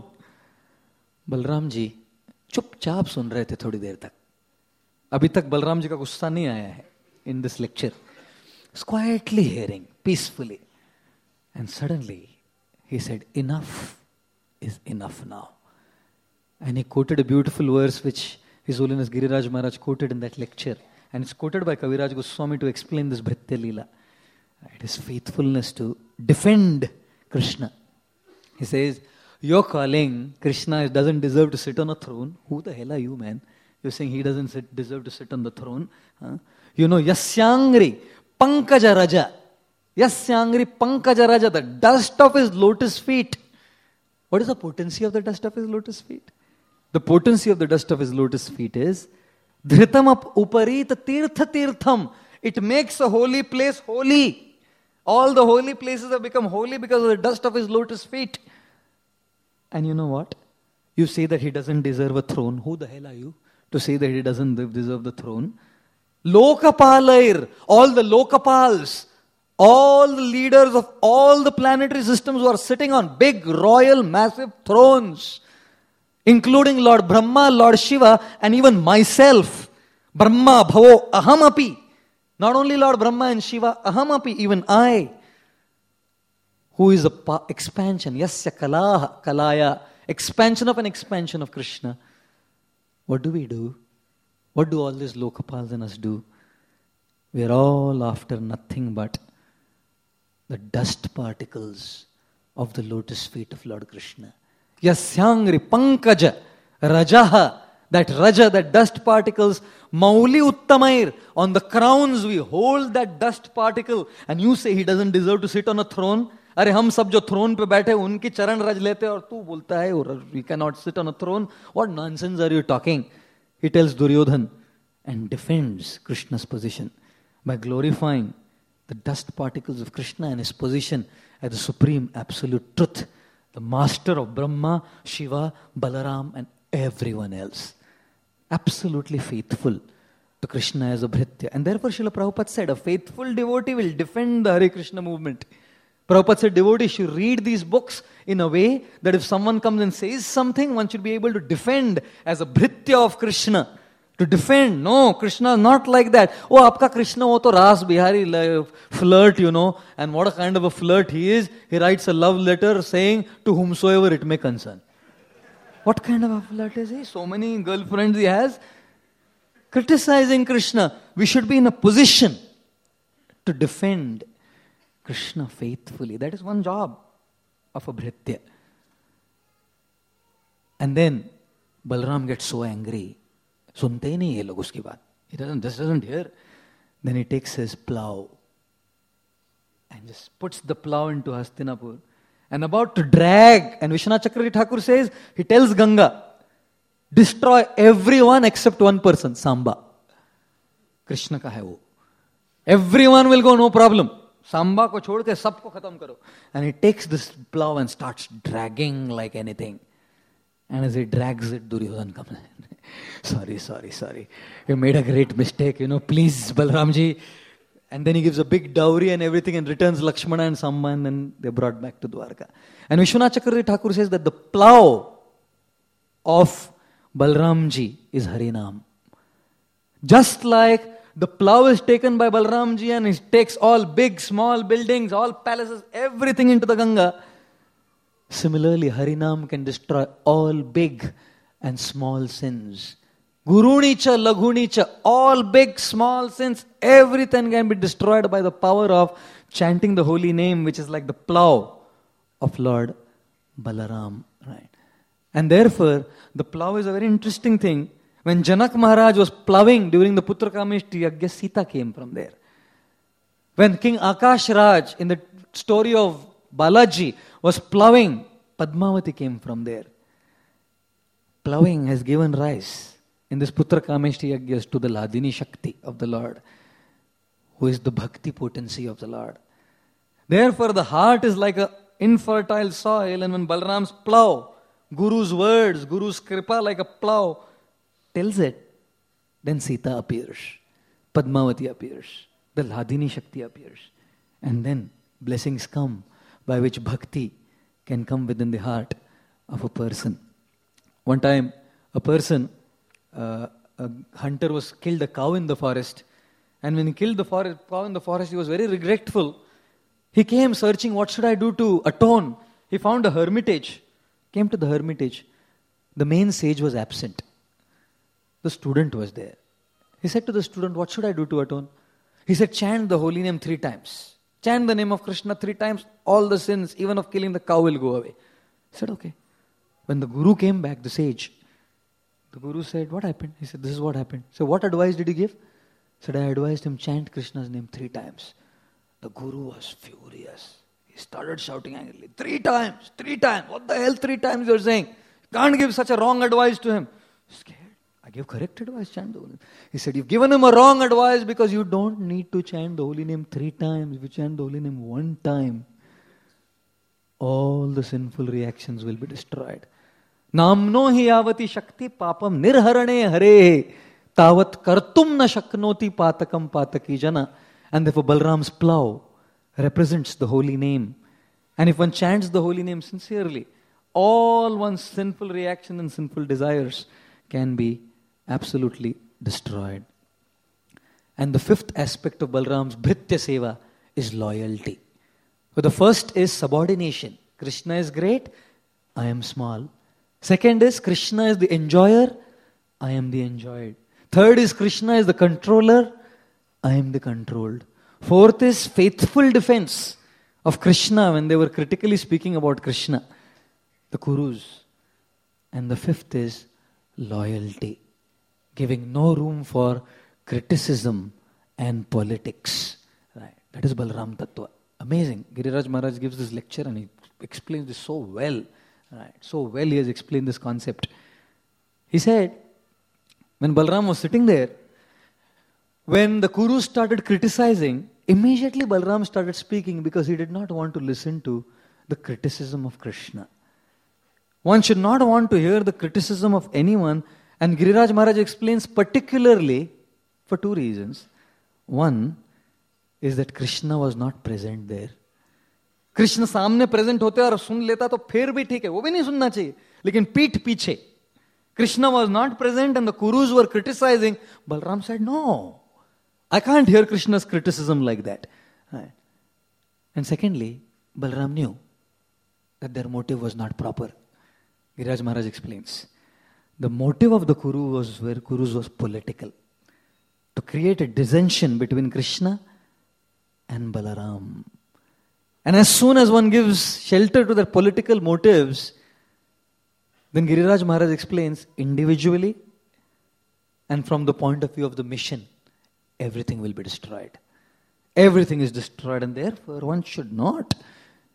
Balram ji चुपचाप सुन रहे थे थोड़ी देर तक. अभी तक बलराम जी का गुस्सा नहीं आया है in this lecture. He's quietly hearing, peacefully. And suddenly he said, enough is enough now. And he quoted a beautiful verse which His Holiness Giriraj Maharaj quoted in that lecture. And it's quoted by Kaviraj Goswami to explain this Bhritya Leela. It is faithfulness to defend Krishna. He says, you're calling Krishna doesn't deserve to sit on a throne. Who the hell are you, man? You're saying he doesn't sit, deserve to sit on the throne. Huh? You know, Yasyangri Pankaja Raja. Yasyangri Pankaja Raja, the dust of his lotus feet. What is the potency of the dust of his lotus feet? The potency of the dust of his lotus feet is Dhritam uparita tirtha tirtham. It makes a holy place holy. All the holy places have become holy because of the dust of his lotus feet. And you know what? You say that he doesn't deserve a throne. Who the hell are you to say that he doesn't deserve the throne? Lokapalair, all the Lokapals, all the leaders of all the planetary systems who are sitting on big, royal, massive thrones, including Lord Brahma, Lord Shiva, and even myself. Brahma, Bhavo, Ahamapi. Not only Lord Brahma and Shiva, Ahamapi, even I, who is a pa- expansion, Yasya Kalaha, Kalaya, expansion of an expansion of Krishna. What do we do? What do all these Lokapals and us do? We are all after nothing but the dust particles of the lotus feet of Lord Krishna. Yasyangri Pankaja Rajaha, that Raja, that dust particles, Mauli Uttamair, on the crowns we hold that dust particle, and you say he doesn't deserve to sit on a throne. अरे हम सब जो throne पे बैठे उनकी चरण रज लेते और तू बोलता है we cannot sit on a throne. What nonsense are you talking? He tells Duryodhan and defends Krishna's position by glorifying the dust particles of Krishna and his position as the supreme absolute truth, the master of Brahma, Shiva, Balaram and everyone else. Absolutely faithful to Krishna as a Bhritya. And therefore Srila Prabhupada said, a faithful devotee will defend the Hare Krishna movement. Prabhupada said, devotees should read these books in a way that if someone comes and says something, one should be able to defend as a Bhritya of Krishna. To defend. No, Krishna is not like that. Oh, aapka Krishna wo to Ras Bihari flirt, you know. And what a kind of a flirt he is. He writes a love letter saying, to whomsoever it may concern. What kind of a flirt is he? So many girlfriends he has. Criticizing Krishna. We should be in a position to defend Krishna faithfully. That is one job of a Bhritya. And then Balaram gets so angry. सुनते ही नहीं ये लोग उसकी बात. He doesn't, just doesn't hear. Then he takes his plow and just puts the plow into Hastinapur and about to drag. And Vishwanath Chakravarti Thakur says, he tells Ganga, destroy everyone except one person, Samba. Krishna ka hai wo. Everyone will go, no problem. Samba ko chhod ke sabko khatam karo. And he takes this plow and starts dragging like anything. And as he drags it, Duryodhana comes in. sorry, sorry, sorry. You made a great mistake, you know, please, Balramji. And then he gives a big dowry and everything and returns Lakshmana and Samba, and then they're brought back to Dwarka. And Vishwanath Chakravarti Thakur says that the plow of Balramji is Harinam. Just like the plow is taken by Balramji and he takes all big, small buildings, all palaces, everything into the Ganga. Similarly, Harinam can destroy all big and small sins. Gurunicha, Laghunicha, all big, small sins, everything can be destroyed by the power of chanting the holy name, which is like the plow of Lord Balaram. Right? And therefore, the plow is a very interesting thing. When Janak Maharaj was plowing during the Putra Kameshti Yagya, Sita came from there. When King Akash Raj, in the story of Balaji, was plowing, Padmavati came from there. Plowing has given rise in this Putra Kameshti Yagyas to the Ladini Shakti of the Lord, who is the Bhakti potency of the Lord. Therefore, the heart is like an infertile soil, and when Balaram's plow, Guru's words, Guru's kripa like a plow, tells it, then Sita appears, Padmavati appears, the Ladini Shakti appears, and then blessings come by which bhakti can come within the heart of a person. One time, a person, uh, a hunter was killed a cow in the forest, and when he killed the forest, cow in the forest, he was very regretful. He came searching, what should I do to atone? He found a hermitage, came to the hermitage. The main sage was absent. The student was there. He said to the student, what should I do to atone? He said, chant the holy name three times. Chant the name of Krishna three times, all the sins, even of killing the cow, will go away. He said, okay. When the Guru came back, the sage, the Guru said, what happened? He said, this is what happened. So what advice did he give? He said, I advised him chant Krishna's name three times. The Guru was furious. He started shouting angrily, three times, three times. What the hell three times you're saying? You can't give such a wrong advice to him. Scared. I gave correct advice, chant the holy name. He said, you've given him a wrong advice because you don't need to chant the holy name three times. If you chant the holy name one time, all the sinful reactions will be destroyed. Namno hi avati shakti papam nirharane hare tavat kartum na shaknoti patakam pataki jana. And therefore Balram's plow represents the holy name. And if one chants the holy name sincerely, all one's sinful reaction and sinful desires can be absolutely destroyed. And the fifth aspect of Balram's Bhritya Seva is loyalty. So the first is subordination. Krishna is great, I am small. Second is Krishna is the enjoyer, I am the enjoyed. Third is Krishna is the controller, I am the controlled. Fourth is faithful defense of Krishna when they were critically speaking about Krishna, the Kurus. And the fifth is loyalty, giving no room for criticism and politics. Right? That is Balaram Tattva. Amazing. Giriraj Maharaj gives this lecture and he explains this so well. Right? So well he has explained this concept. He said, when Balaram was sitting there, when the Kurus started criticizing, immediately Balaram started speaking because he did not want to listen to the criticism of Krishna. One should not want to hear the criticism of anyone. And Giriraj Maharaj explains particularly for two reasons. One is that Krishna was not present there. Krishna सामने present होते और सुन लेता तो फिर भी ठीक है, वो भी नहीं सुनना चाहिए. लेकिन पीठ पीछे, Krishna was not present and the Kurus were criticizing. Balaram said, no, I can't hear Krishna's criticism like that. Right. And secondly, Balaram knew that their motive was not proper. Giriraj Maharaj explains. The motive of the Kuru was where Kurus was political. To create a dissension between Krishna and Balaram. And as soon as one gives shelter to their political motives, then Giriraj Maharaj explains individually and from the point of view of the mission, everything will be destroyed. Everything is destroyed and therefore one should not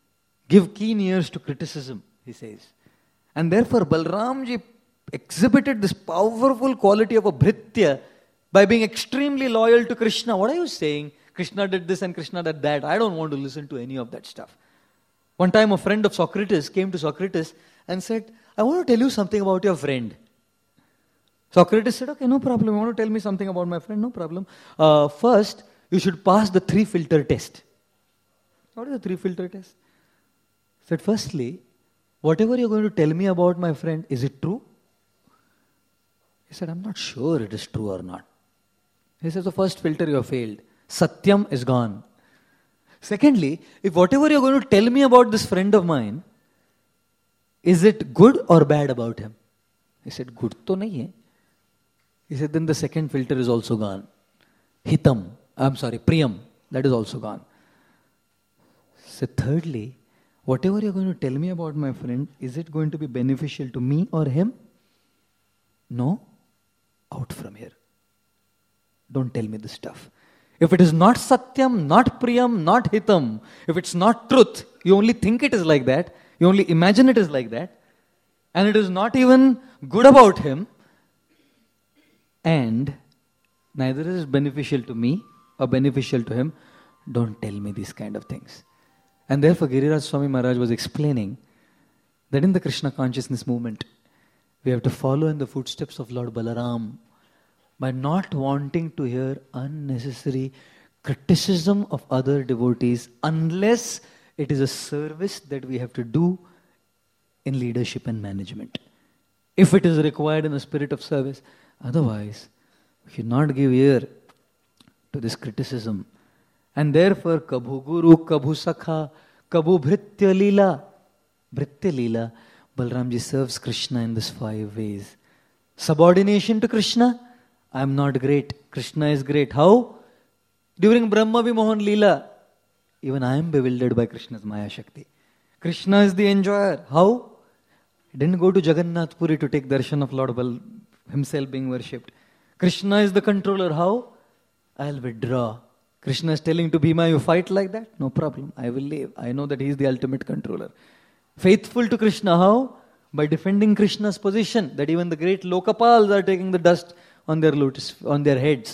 give keen ears to criticism, he says. And therefore, Balramji exhibited this powerful quality of a Bhritya by being extremely loyal to Krishna. What are you saying? Krishna did this and Krishna did that. I don't want to listen to any of that stuff. One time a friend of Socrates came to Socrates and said, I want to tell you something about your friend. Socrates said, okay, no problem. You want to tell me something about my friend? No problem. Uh, first, you should pass the three filter test. What is the three filter test? He said, firstly, whatever you're going to tell me about my friend, is it true? He said, I'm not sure it is true or not. He said, the first filter you have failed. Satyam is gone. Secondly, if whatever you're going to tell me about this friend of mine, is it good or bad about him? He said, good to nahi hai. He said, then the second filter is also gone. Hitam, I'm sorry, Priyam, that is also gone. So thirdly, whatever you're going to tell me about my friend, is it going to be beneficial to me or him? No, out from here. Don't tell me this stuff. If it is not Satyam, not Priyam, not Hitam, if it's not truth, you only think it is like that, you only imagine it is like that, and it is not even good about him, and neither is it beneficial to me or beneficial to him, don't tell me these kind of things. And therefore Giriraj Swami Maharaj was explaining that in the Krishna consciousness movement, we have to follow in the footsteps of Lord Balaram by not wanting to hear unnecessary criticism of other devotees unless it is a service that we have to do in leadership and management. If it is required in the spirit of service, otherwise we should not give ear to this criticism. And therefore, Kabhu Guru, Kabhu Sakha, Kabhu Bhritya Leela. Bhritya Leela, Balramji serves Krishna in these five ways. Subordination to Krishna, I am not great. Krishna is great. How? During Brahma Vimohan Leela, even I am bewildered by Krishna's Maya Shakti. Krishna is the enjoyer. How? He didn't go to Jagannath Puri to take darshan of Lord Bal himself being worshipped. Krishna is the controller. How? I'll withdraw. Krishna is telling to Bhima, you fight like that? No problem. I will leave. I know that he is the ultimate controller. Faithful to Krishna. How? By defending Krishna's position. That even the great Lokapals are taking the dust on their lotus, on their heads.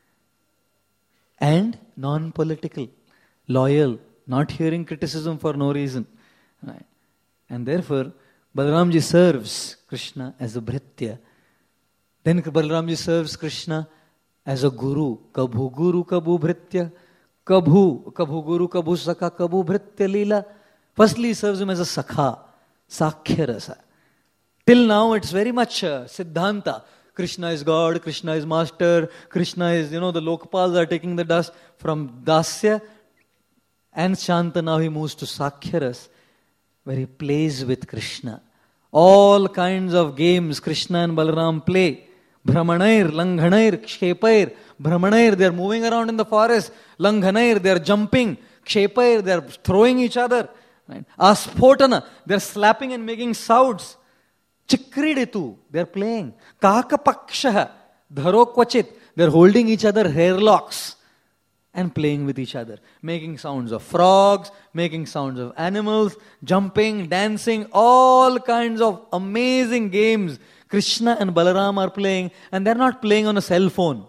And non-political. Loyal. Not hearing criticism for no reason. Right. And therefore, Balaramji serves Krishna as a Bhritya. Then Balaramji serves Krishna as a Guru. Kabhu Guru, Kabhu Bhritya. Kabhu, Kabhu Guru, Kabhu Sakha, Kabhu Bhritya Leela. Firstly, he serves him as a Sakha. Sakhya Rasa. Till now, it's very much uh, Siddhanta. Krishna is God, Krishna is Master, Krishna is, you know, the Lokapals are taking the dust from Dasya. And Shanta, now he moves to Sakhya Rasa, where he plays with Krishna. All kinds of games Krishna and Balaram play. Brahmanair, Langhanair, Kshepair. Brahmanair, they are moving around in the forest. Langhanair, they are jumping. Kshepair, they are throwing each other. Right? Aspotana, they are slapping and making sounds. Chikridetu, they are playing. Kakapakshaha, Dharo Kvachit, they are holding each other hair locks and playing with each other. Making sounds of frogs, making sounds of animals, jumping, dancing, all kinds of amazing games Krishna and Balaram are playing, and they're not playing on a cell phone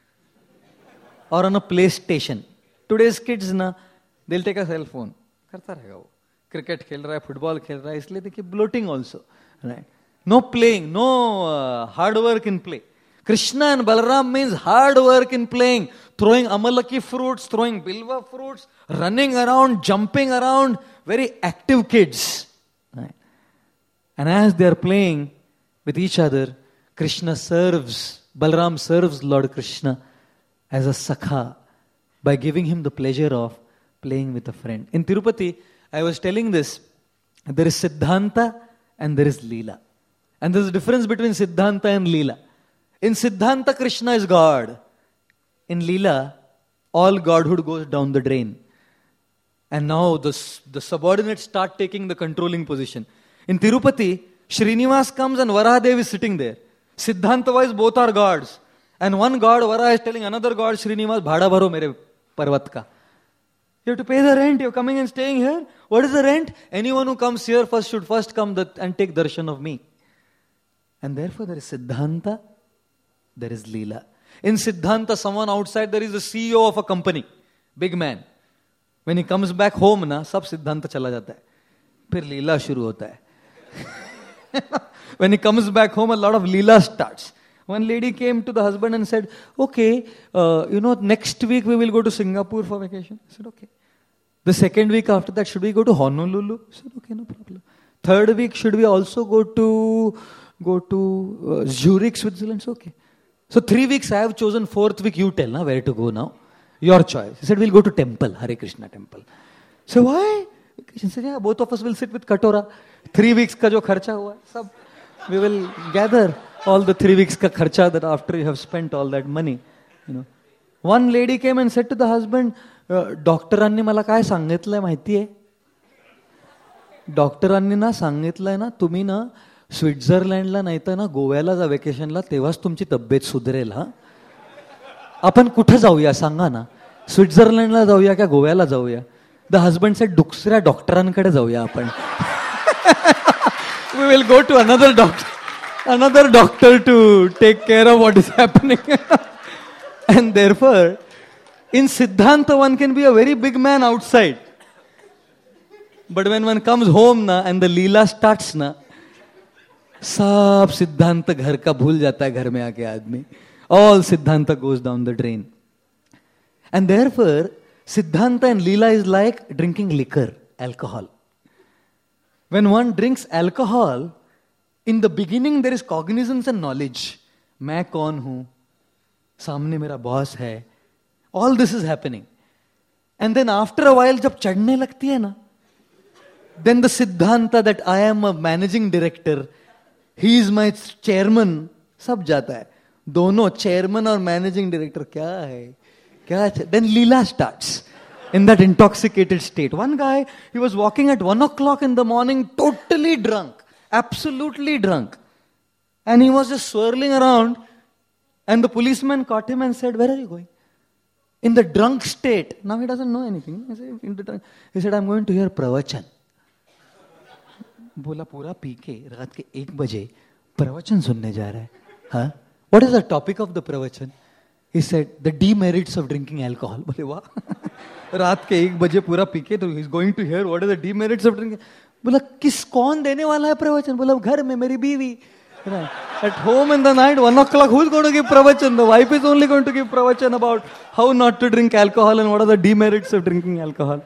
or on a PlayStation. Today's kids, na, they'll take a cell phone. Karta rahega wo. Cricket khel raha hai, football khel raha hai, isliye they keep bloating also. Right? No playing, no uh, hard work in play. Krishna and Balaram means hard work in playing, throwing amalaki fruits, throwing bilva fruits, running around, jumping around, very active kids. Right? And as they are playing with each other, Krishna serves, Balaram serves Lord Krishna as a Sakha by giving him the pleasure of playing with a friend. In Tirupati, I was telling this, there is Siddhanta and there is Leela. And there is a difference between Siddhanta and Leela. In Siddhanta, Krishna is God. In Leela, all godhood goes down the drain. And now the, the subordinates start taking the controlling position. In Tirupati, Srinivas comes and Varahadev is sitting there. Siddhanta-wise, both are gods. And one god, Varaha, is telling another god, Srinivas, Bhada bharo mere parvat ka. You have to pay the rent. You're coming and staying here. What is the rent? Anyone who comes here first should first come the, and take darshan of me. And therefore there is Siddhanta, there is Leela. In Siddhanta, someone outside there is the C E O of a company, big man. When he comes back home, na, sab Siddhanta chala jata hai. Phir Leela shuru hota hai. When he comes back home, a lot of Leela starts. One lady came to the husband and said, okay, uh, you know, next week we will go to Singapore for vacation. I said, okay. The second week after that, should we go to Honolulu? I said, okay, no problem. Third week, should we also go to go to uh, Zurich, Switzerland? So, okay. So three weeks I have chosen. Fourth week, you tell na where to go now. Your choice. He said, we'll go to temple, Hare Krishna temple. So why? He said, yeah, both of us will sit with Katora. Three weeks ka jo kharcha hua, sab, we will gather all the three weeks ka kharcha that after you have spent all that money. You know. One lady came and said to the husband, डॉक्टरांनी मला काय सांगितलंय माहितीये? डॉक्टरांनी ना सांगितलंय ना, तुम्ही ना स्वित्झर्लंडला नाही तर ना गोव्याला जा वेकेशनला, तेव्हाच तुमची तब्येत सुधरेल. हा, आपण कुठे जाऊया सांगा ना? स्वित्झर्लंडला जाऊया का गोव्याला जाऊया? द हजबंड सेड, दुसऱ्या डॉक्टरांकडे जाऊया आपण. We will go to another doctor, another doctor to take care of what is happening. And therefore in Siddhanta, one can be a very big man outside. But when one comes home na, and the Leela starts na, sab Siddhanta ghar ka bhul jata hai ghar mein aake aadmi. All Siddhanta goes down the drain. And therefore, Siddhanta and Leela is like drinking liquor, alcohol. When one drinks alcohol, in the beginning there is cognizance and knowledge. मैं कौन हूँ? सामने मेरा boss है. All this is happening. And then after a while, जब चढ़ने लगती है ना, then the Siddhanta that I am a managing director, he is my chairman, सब जाता है. दोनों chairman और managing director क्या है? क्या? Then Leela starts in that intoxicated state. One guy, he was walking at one o'clock in the morning, totally drunk, absolutely drunk. And he was just swirling around, and the policeman caught him and said, where are you going? In the drunk state. Now he doesn't know anything. He said, in the drunk, he said, I'm going to hear pravachan. बोला पूरा P के रात के एक बजे प्रवचन सुनने जा रहा है. हाँ? What is the topic of the pravachan? He said, the demerits of drinking alcohol. बोले वाह, रात के एक बजे पूरा पी के, तो he is going to hear what are the demerits of drinking. बोला किस कौन देने वाला है प्रवचन? बोला घर में मेरी बीवी. Right. At home in the night, one o'clock, who is going to give pravachan? The wife is only going to give pravachan about how not to drink alcohol and what are the demerits of drinking alcohol.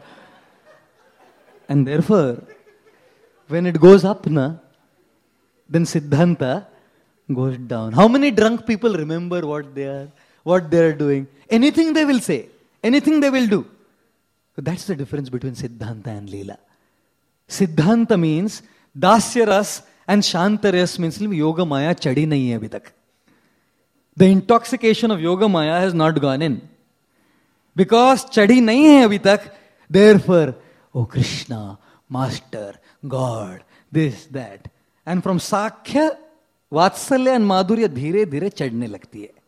And therefore, when it goes up, na, then Siddhanta goes down. How many drunk people remember what they are, what they are doing? Anything they will say, anything they will do. So that's the difference between Siddhanta and Leela. Siddhanta means Dasya Ras, and Shantaras means Yoga Maya chadi nahi hai abhi tak. The intoxication of Yoga Maya has not gone in. Because chadi nahi hai abhi tak, therefore, oh Krishna, Master, God, this, that. And from Sakhya, Vatsalya and Madhurya dhire dhire chadne lagti hai.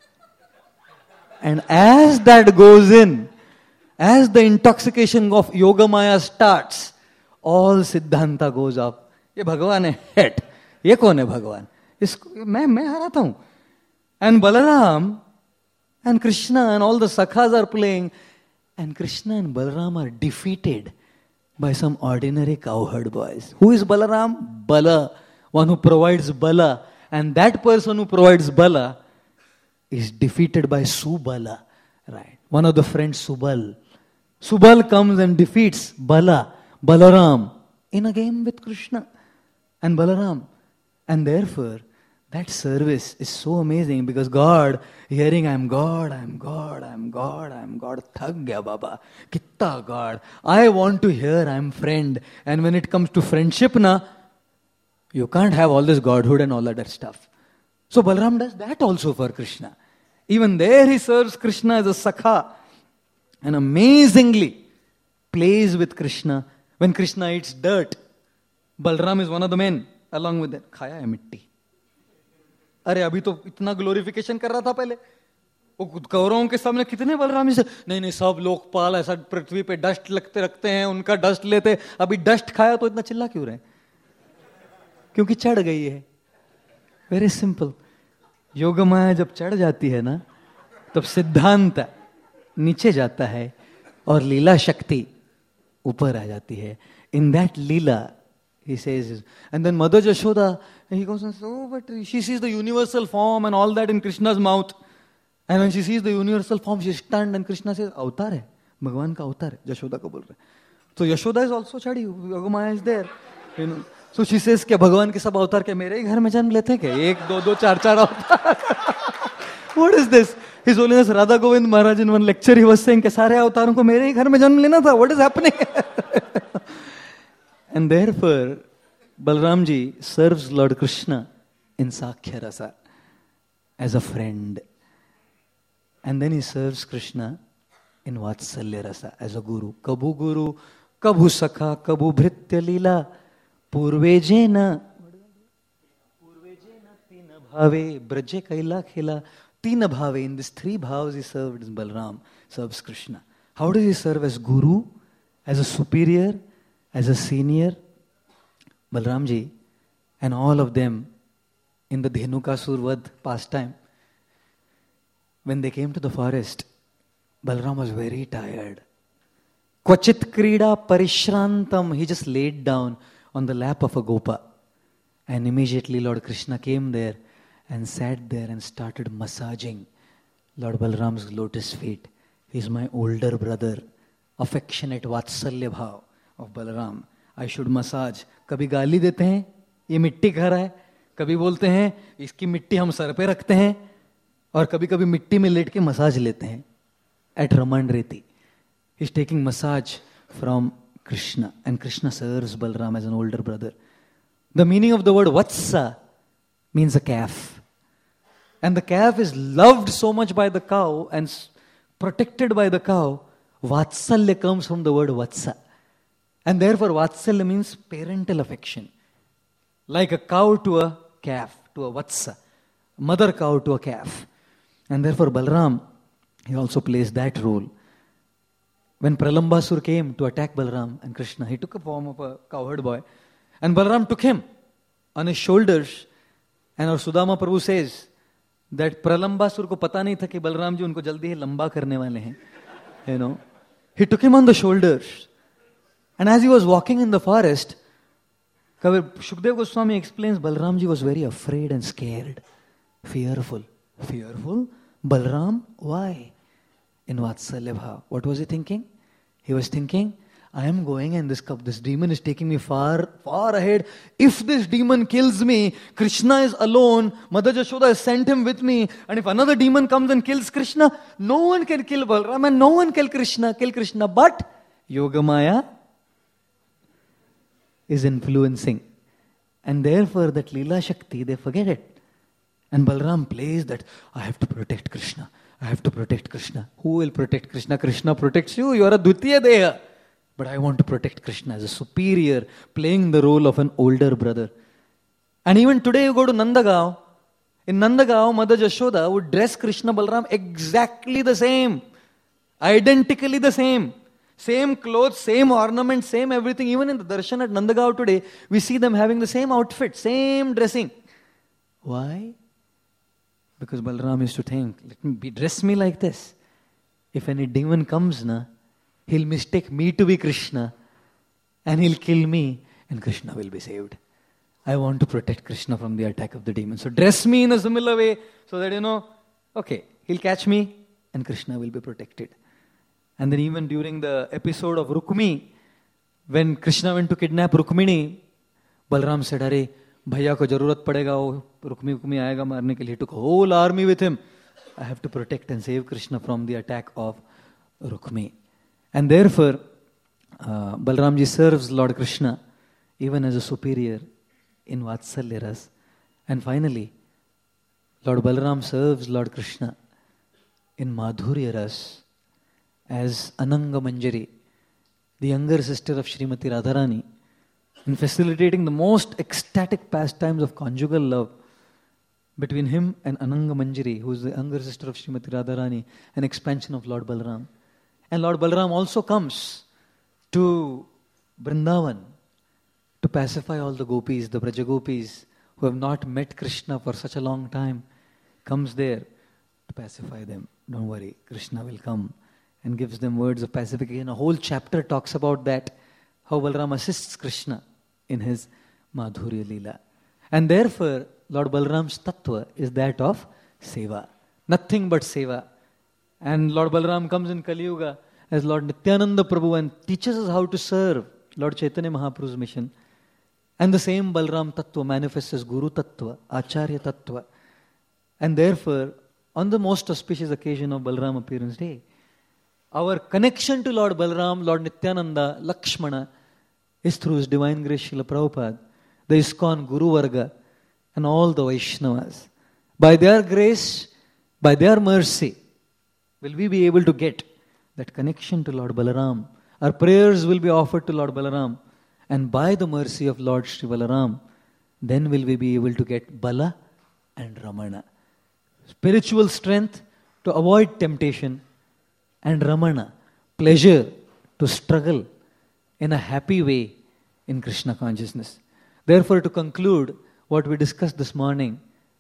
And as that goes in, as the intoxication of Yoga Maya starts, all Siddhanta goes up. ये भगवान है hate, ये कौन है भगवान? इसको मैं मैं हराता हूं. And Balaram and Krishna and all the sakhas are playing, and Krishna and Balaram are defeated by some ordinary cowherd boys. Who is Balaram? Bala, one who provides Bala, and that person who provides Bala is defeated by Subala, right? One of the friends, Subal. Subal comes and defeats Bala, Balaram, in a game with Krishna and Balaram. And therefore, that service is so amazing because God, hearing I am God, I am God, I am God, I am God, thag gaya Baba, kitta God. I want to hear I am friend. And when it comes to friendship, na, you can't have all this godhood and all other stuff. So Balaram does that also for Krishna. Even there he serves Krishna as a sakha and amazingly plays with Krishna. When Krishna eats dirt, Balaram is one of the men along with that. Khaya hai mitti. अरे अभी तो इतना glorification कर रहा था पहले. कौरवों के सामने कितने बलराम जी से, नहीं नहीं सब लोकपाल ऐसा पृथ्वी पे डस्ट लगते रखते हैं, उनका डस्ट लेते, अभी डस्ट खाया तो इतना चिल्ला क्यों रहे? क्योंकि चढ़ गई है. Very simple. योग माया जब चढ़ जाती है ना, तब सिद्धांत नीचे जाता है और लीला शक्ति ऊपर आ जाती है. In that leela he says, and then Mother Yashoda, he goes and says, oh, but she sees the universal form and all that in Krishna's mouth. And when she sees the universal form, she is stunned, and Krishna says, अवतार है, भगवान का अवतार है. यशोदा को बोल रहे. So Yashoda is also chadi, Yogamaya is there. You know. So she says, क्या भगवान के सब अवतार क्या मेरे ही घर में जन्म लेते हैं क्या? एक दो दो चार चार अवतार. What is this? His Holiness Radha Govind Maharaj in one lecture he was saying कि सारे अवतारों को मेरे ही घर में जन्म लेना था. What is happening? And therefore, Balramji serves Lord Krishna in Sakhya Rasa as a friend. And then he serves Krishna in Vatsalya Rasa as a guru. Kabhu guru, kabhu sakha, kabhu bhritya lila, purvejena. Purvejena tina bhave, braje kaila khila. Tina bhave, in these three bhavas he served as Balram, serves Krishna. How does he serve? As guru, as a superior, as a senior? Balramji and all of them in the Dhenukasur Vad pastime, when they came to the forest, Balram was very tired. Kvachit krida parishrantam, he just laid down on the lap of a gopa. And immediately Lord Krishna came there and sat there and started massaging Lord Balram's lotus feet. He's my older brother, affectionate Vatsalya bhav of Balaram. I should massage. कभी गाली देते हैं, ये मिट्टी खा रहा है, कभी बोलते हैं इसकी मिट्टी हम सर पे रखते हैं, और कभी कभी मिट्टी में लेट के मसाज लेते हैं. At Raman Reti, he's taking massage from Krishna, and Krishna serves Balram as an older brother. The meaning of the word Vatsa means a calf, and the calf is loved so much by the cow and protected by the cow. Vatsalya comes from the word Vatsa. And therefore, Vatsalya means parental affection. Like a cow to a calf, to a Vatsa. Mother cow to a calf. And therefore, Balram, he also plays that role. When Pralambasur came to attack Balram and Krishna, he took a form of a cowherd boy. And Balram took him on his shoulders. And our Sudama Prabhu says that Pralambasur ko pata nahi tha ki Balram ji unko jaldi hi lamba karne wale hain. You know. He took him on the shoulders. And as he was walking in the forest, Shukdev Goswami explains Balramji was very afraid and scared. Fearful. Fearful? Balram? Why? In Vatsalya Bhav. What was he thinking? He was thinking, I am going and this this demon is taking me far, far ahead. If this demon kills me, Krishna is alone. Mother Yashoda has sent him with me. And if another demon comes and kills Krishna, no one can kill Balram and no one can Krishna, kill Krishna. But Yogamaya is influencing. And therefore that Leela Shakti, they forget it. And Balram plays that, I have to protect Krishna. I have to protect Krishna. Who will protect Krishna? Krishna protects you. You are a Dvitiya Deha. But I want to protect Krishna as a superior, playing the role of an older brother. And even today you go to Nandagaon. In Nandagaon, Mother Yashoda would dress Krishna Balram exactly the same. Identically the same. Same clothes, same ornaments, same everything. Even in the darshan at Nandagaon today, we see them having the same outfit, same dressing. Why? Because Balram used to think, let me be, dress me like this. If any demon comes, na, he'll mistake me to be Krishna and he'll kill me and Krishna will be saved. I want to protect Krishna from the attack of the demon. So dress me in a similar way so that, you know, okay, he'll catch me and Krishna will be protected. And then even during the episode of Rukmi, when Krishna went to kidnap Rukmini, Balram said, Arey, bhaiya ko jarurat padega, wo Rukmi Rukmi aayega marne ke liye. He took a whole army with him. I have to protect and save Krishna from the attack of Rukmi. And therefore, uh, Balramji serves Lord Krishna even as a superior in Vatsalya Ras. And finally, Lord Balaram serves Lord Krishna in Madhurya Ras as Ananga Manjari, the younger sister of Srimati Radharani, in facilitating the most ecstatic pastimes of conjugal love. between him and Ananga Manjari, who is the younger sister of Srimati Radharani, an expansion of Lord Balaram. And Lord Balaram also comes to Vrindavan to pacify all the gopis, the Braja gopis who have not met Krishna for such a long time, comes there to pacify them. Don't worry, Krishna will come, and gives them words of pacification. A whole chapter talks about that, how Balaram assists Krishna in his Madhurya Leela. And therefore, Lord Balaram's tattva is that of seva. Nothing but seva. And Lord Balaram comes in Kali Yuga as Lord Nityananda Prabhu and teaches us how to serve Lord Chaitanya Mahaprabhu's mission. And the same Balaram tattva manifests as Guru tattva, Acharya tattva. And therefore, on the most auspicious occasion of Balaram Appearance Day, our connection to Lord Balaram, Lord Nityananda, Lakshmana, is through His Divine Grace Srila Prabhupada, the ISKCON Guru Varga, and all the Vaishnavas. By their grace, by their mercy, will we be able to get that connection to Lord Balaram. Our prayers will be offered to Lord Balaram. And by the mercy of Lord Sri Balaram, then will we be able to get Bala and Ramana. Spiritual strength to avoid temptation, and Ramana, pleasure to struggle in a happy way in Krishna consciousness. Therefore, to conclude what we discussed this morning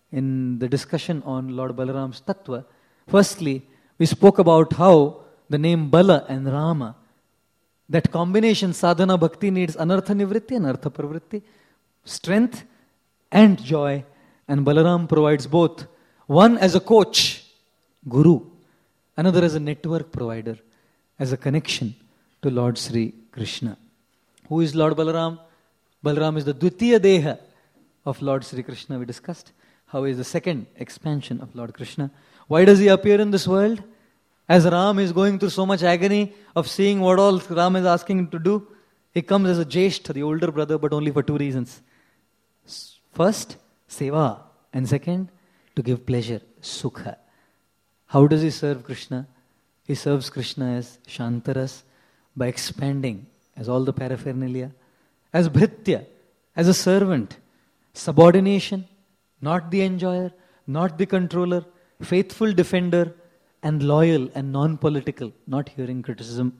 in the discussion on Lord Balaram's tattva, firstly, we spoke about how the name Bala and Rama, that combination sadhana bhakti needs anartha nivritti and artha pravritti, strength and joy, and Balaram provides both. One as a coach, Guru, another as a network provider, as a connection to Lord Sri Krishna. Who is Lord Balaram? Balaram is the Dvitiya Deha of Lord Sri Krishna, we discussed. How is the second expansion of Lord Krishna? Why does he appear in this world? As Ram is going through so much agony of seeing what all Ram is asking him to do, he comes as a Jeshta, the older brother, but only for two reasons. First, seva, and second, to give pleasure, sukha. How does he serve Krishna? He serves Krishna as Shantaras, by expanding as all the paraphernalia, as Bhritya, as a servant, subordination, not the enjoyer, not the controller, faithful defender, and loyal and non-political, not hearing criticism.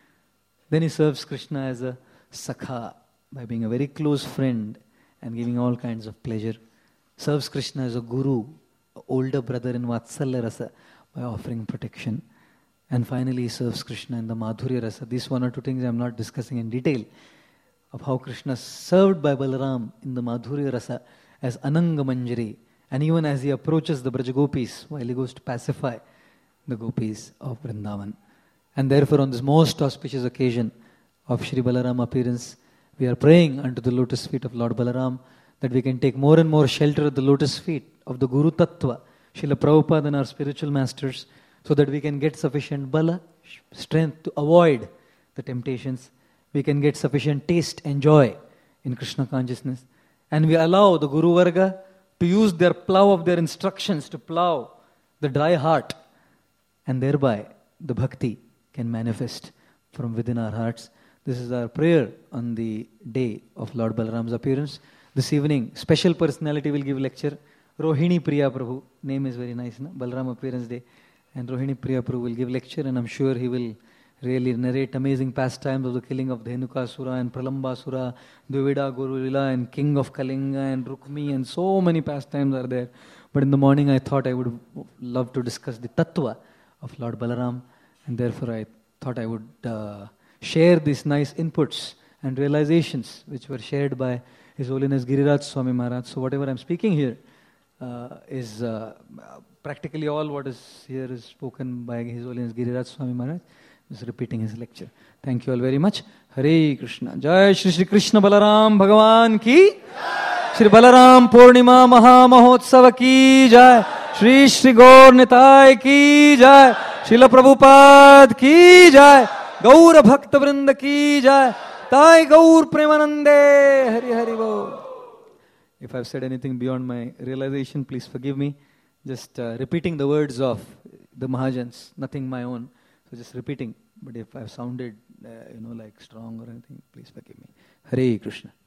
Then he serves Krishna as a Sakha, by being a very close friend and giving all kinds of pleasure. Serves Krishna as a Guru, older brother in Vatsalya Rasa, by offering protection. And finally he serves Krishna in the Madhurya Rasa. These one or two things I am not discussing in detail, of how Krishna served by Balaram in the Madhurya Rasa as Ananga Manjari, and even as he approaches the Braja Gopis while he goes to pacify the Gopis of Vrindavan. And therefore on this most auspicious occasion of Shri Balaram appearance, we are praying unto the lotus feet of Lord Balaram that we can take more and more shelter at the lotus feet of the Guru Tattva, Srila Prabhupada and our spiritual masters, so that we can get sufficient bala, strength to avoid the temptations. We can get sufficient taste and joy in Krishna consciousness. And we allow the Guru Varga to use their plow of their instructions to plow the dry heart. And thereby the bhakti can manifest from within our hearts. This is our prayer on the day of Lord Balaram's appearance. This evening, special personality will give lecture. Rohini Priya Prabhu, name is very nice, na? Balaram appearance day. And Rohini Priya Prabhu will give lecture, and I'm sure he will really narrate amazing pastimes of the killing of Dhenukasura and Pralambasura, Dvivida Gurulila and King of Kalinga and Rukmi, and so many pastimes are there. But in the morning I thought I would love to discuss the tattva of Lord Balaram, and therefore I thought I would uh, share these nice inputs and realizations which were shared by His Holiness Giriraj Swami Maharaj. So whatever I'm speaking here uh, is uh, practically all what is here is spoken by His Holiness Giriraj Swami Maharaj. Is repeating his lecture. Thank you all very much. Hare Krishna. Jai Shri Shri Krishna Balaram Bhagavan ki Jai. Shri Balaram Purnima Maha Mahotsava ki Jai. Shri Shri Gaur Nitai ki Jai. Srila Prabhupada ki Jai. Gaura Bhakta Vrinda ki Jai. Tai Gaur Premanande. Hari Hari Bo. If I've said anything beyond my realization, please forgive me. Just uh, repeating the words of the Mahajans, nothing my own. So just repeating. But if I've sounded, uh, you know, like strong or anything, please forgive me. Hare Krishna.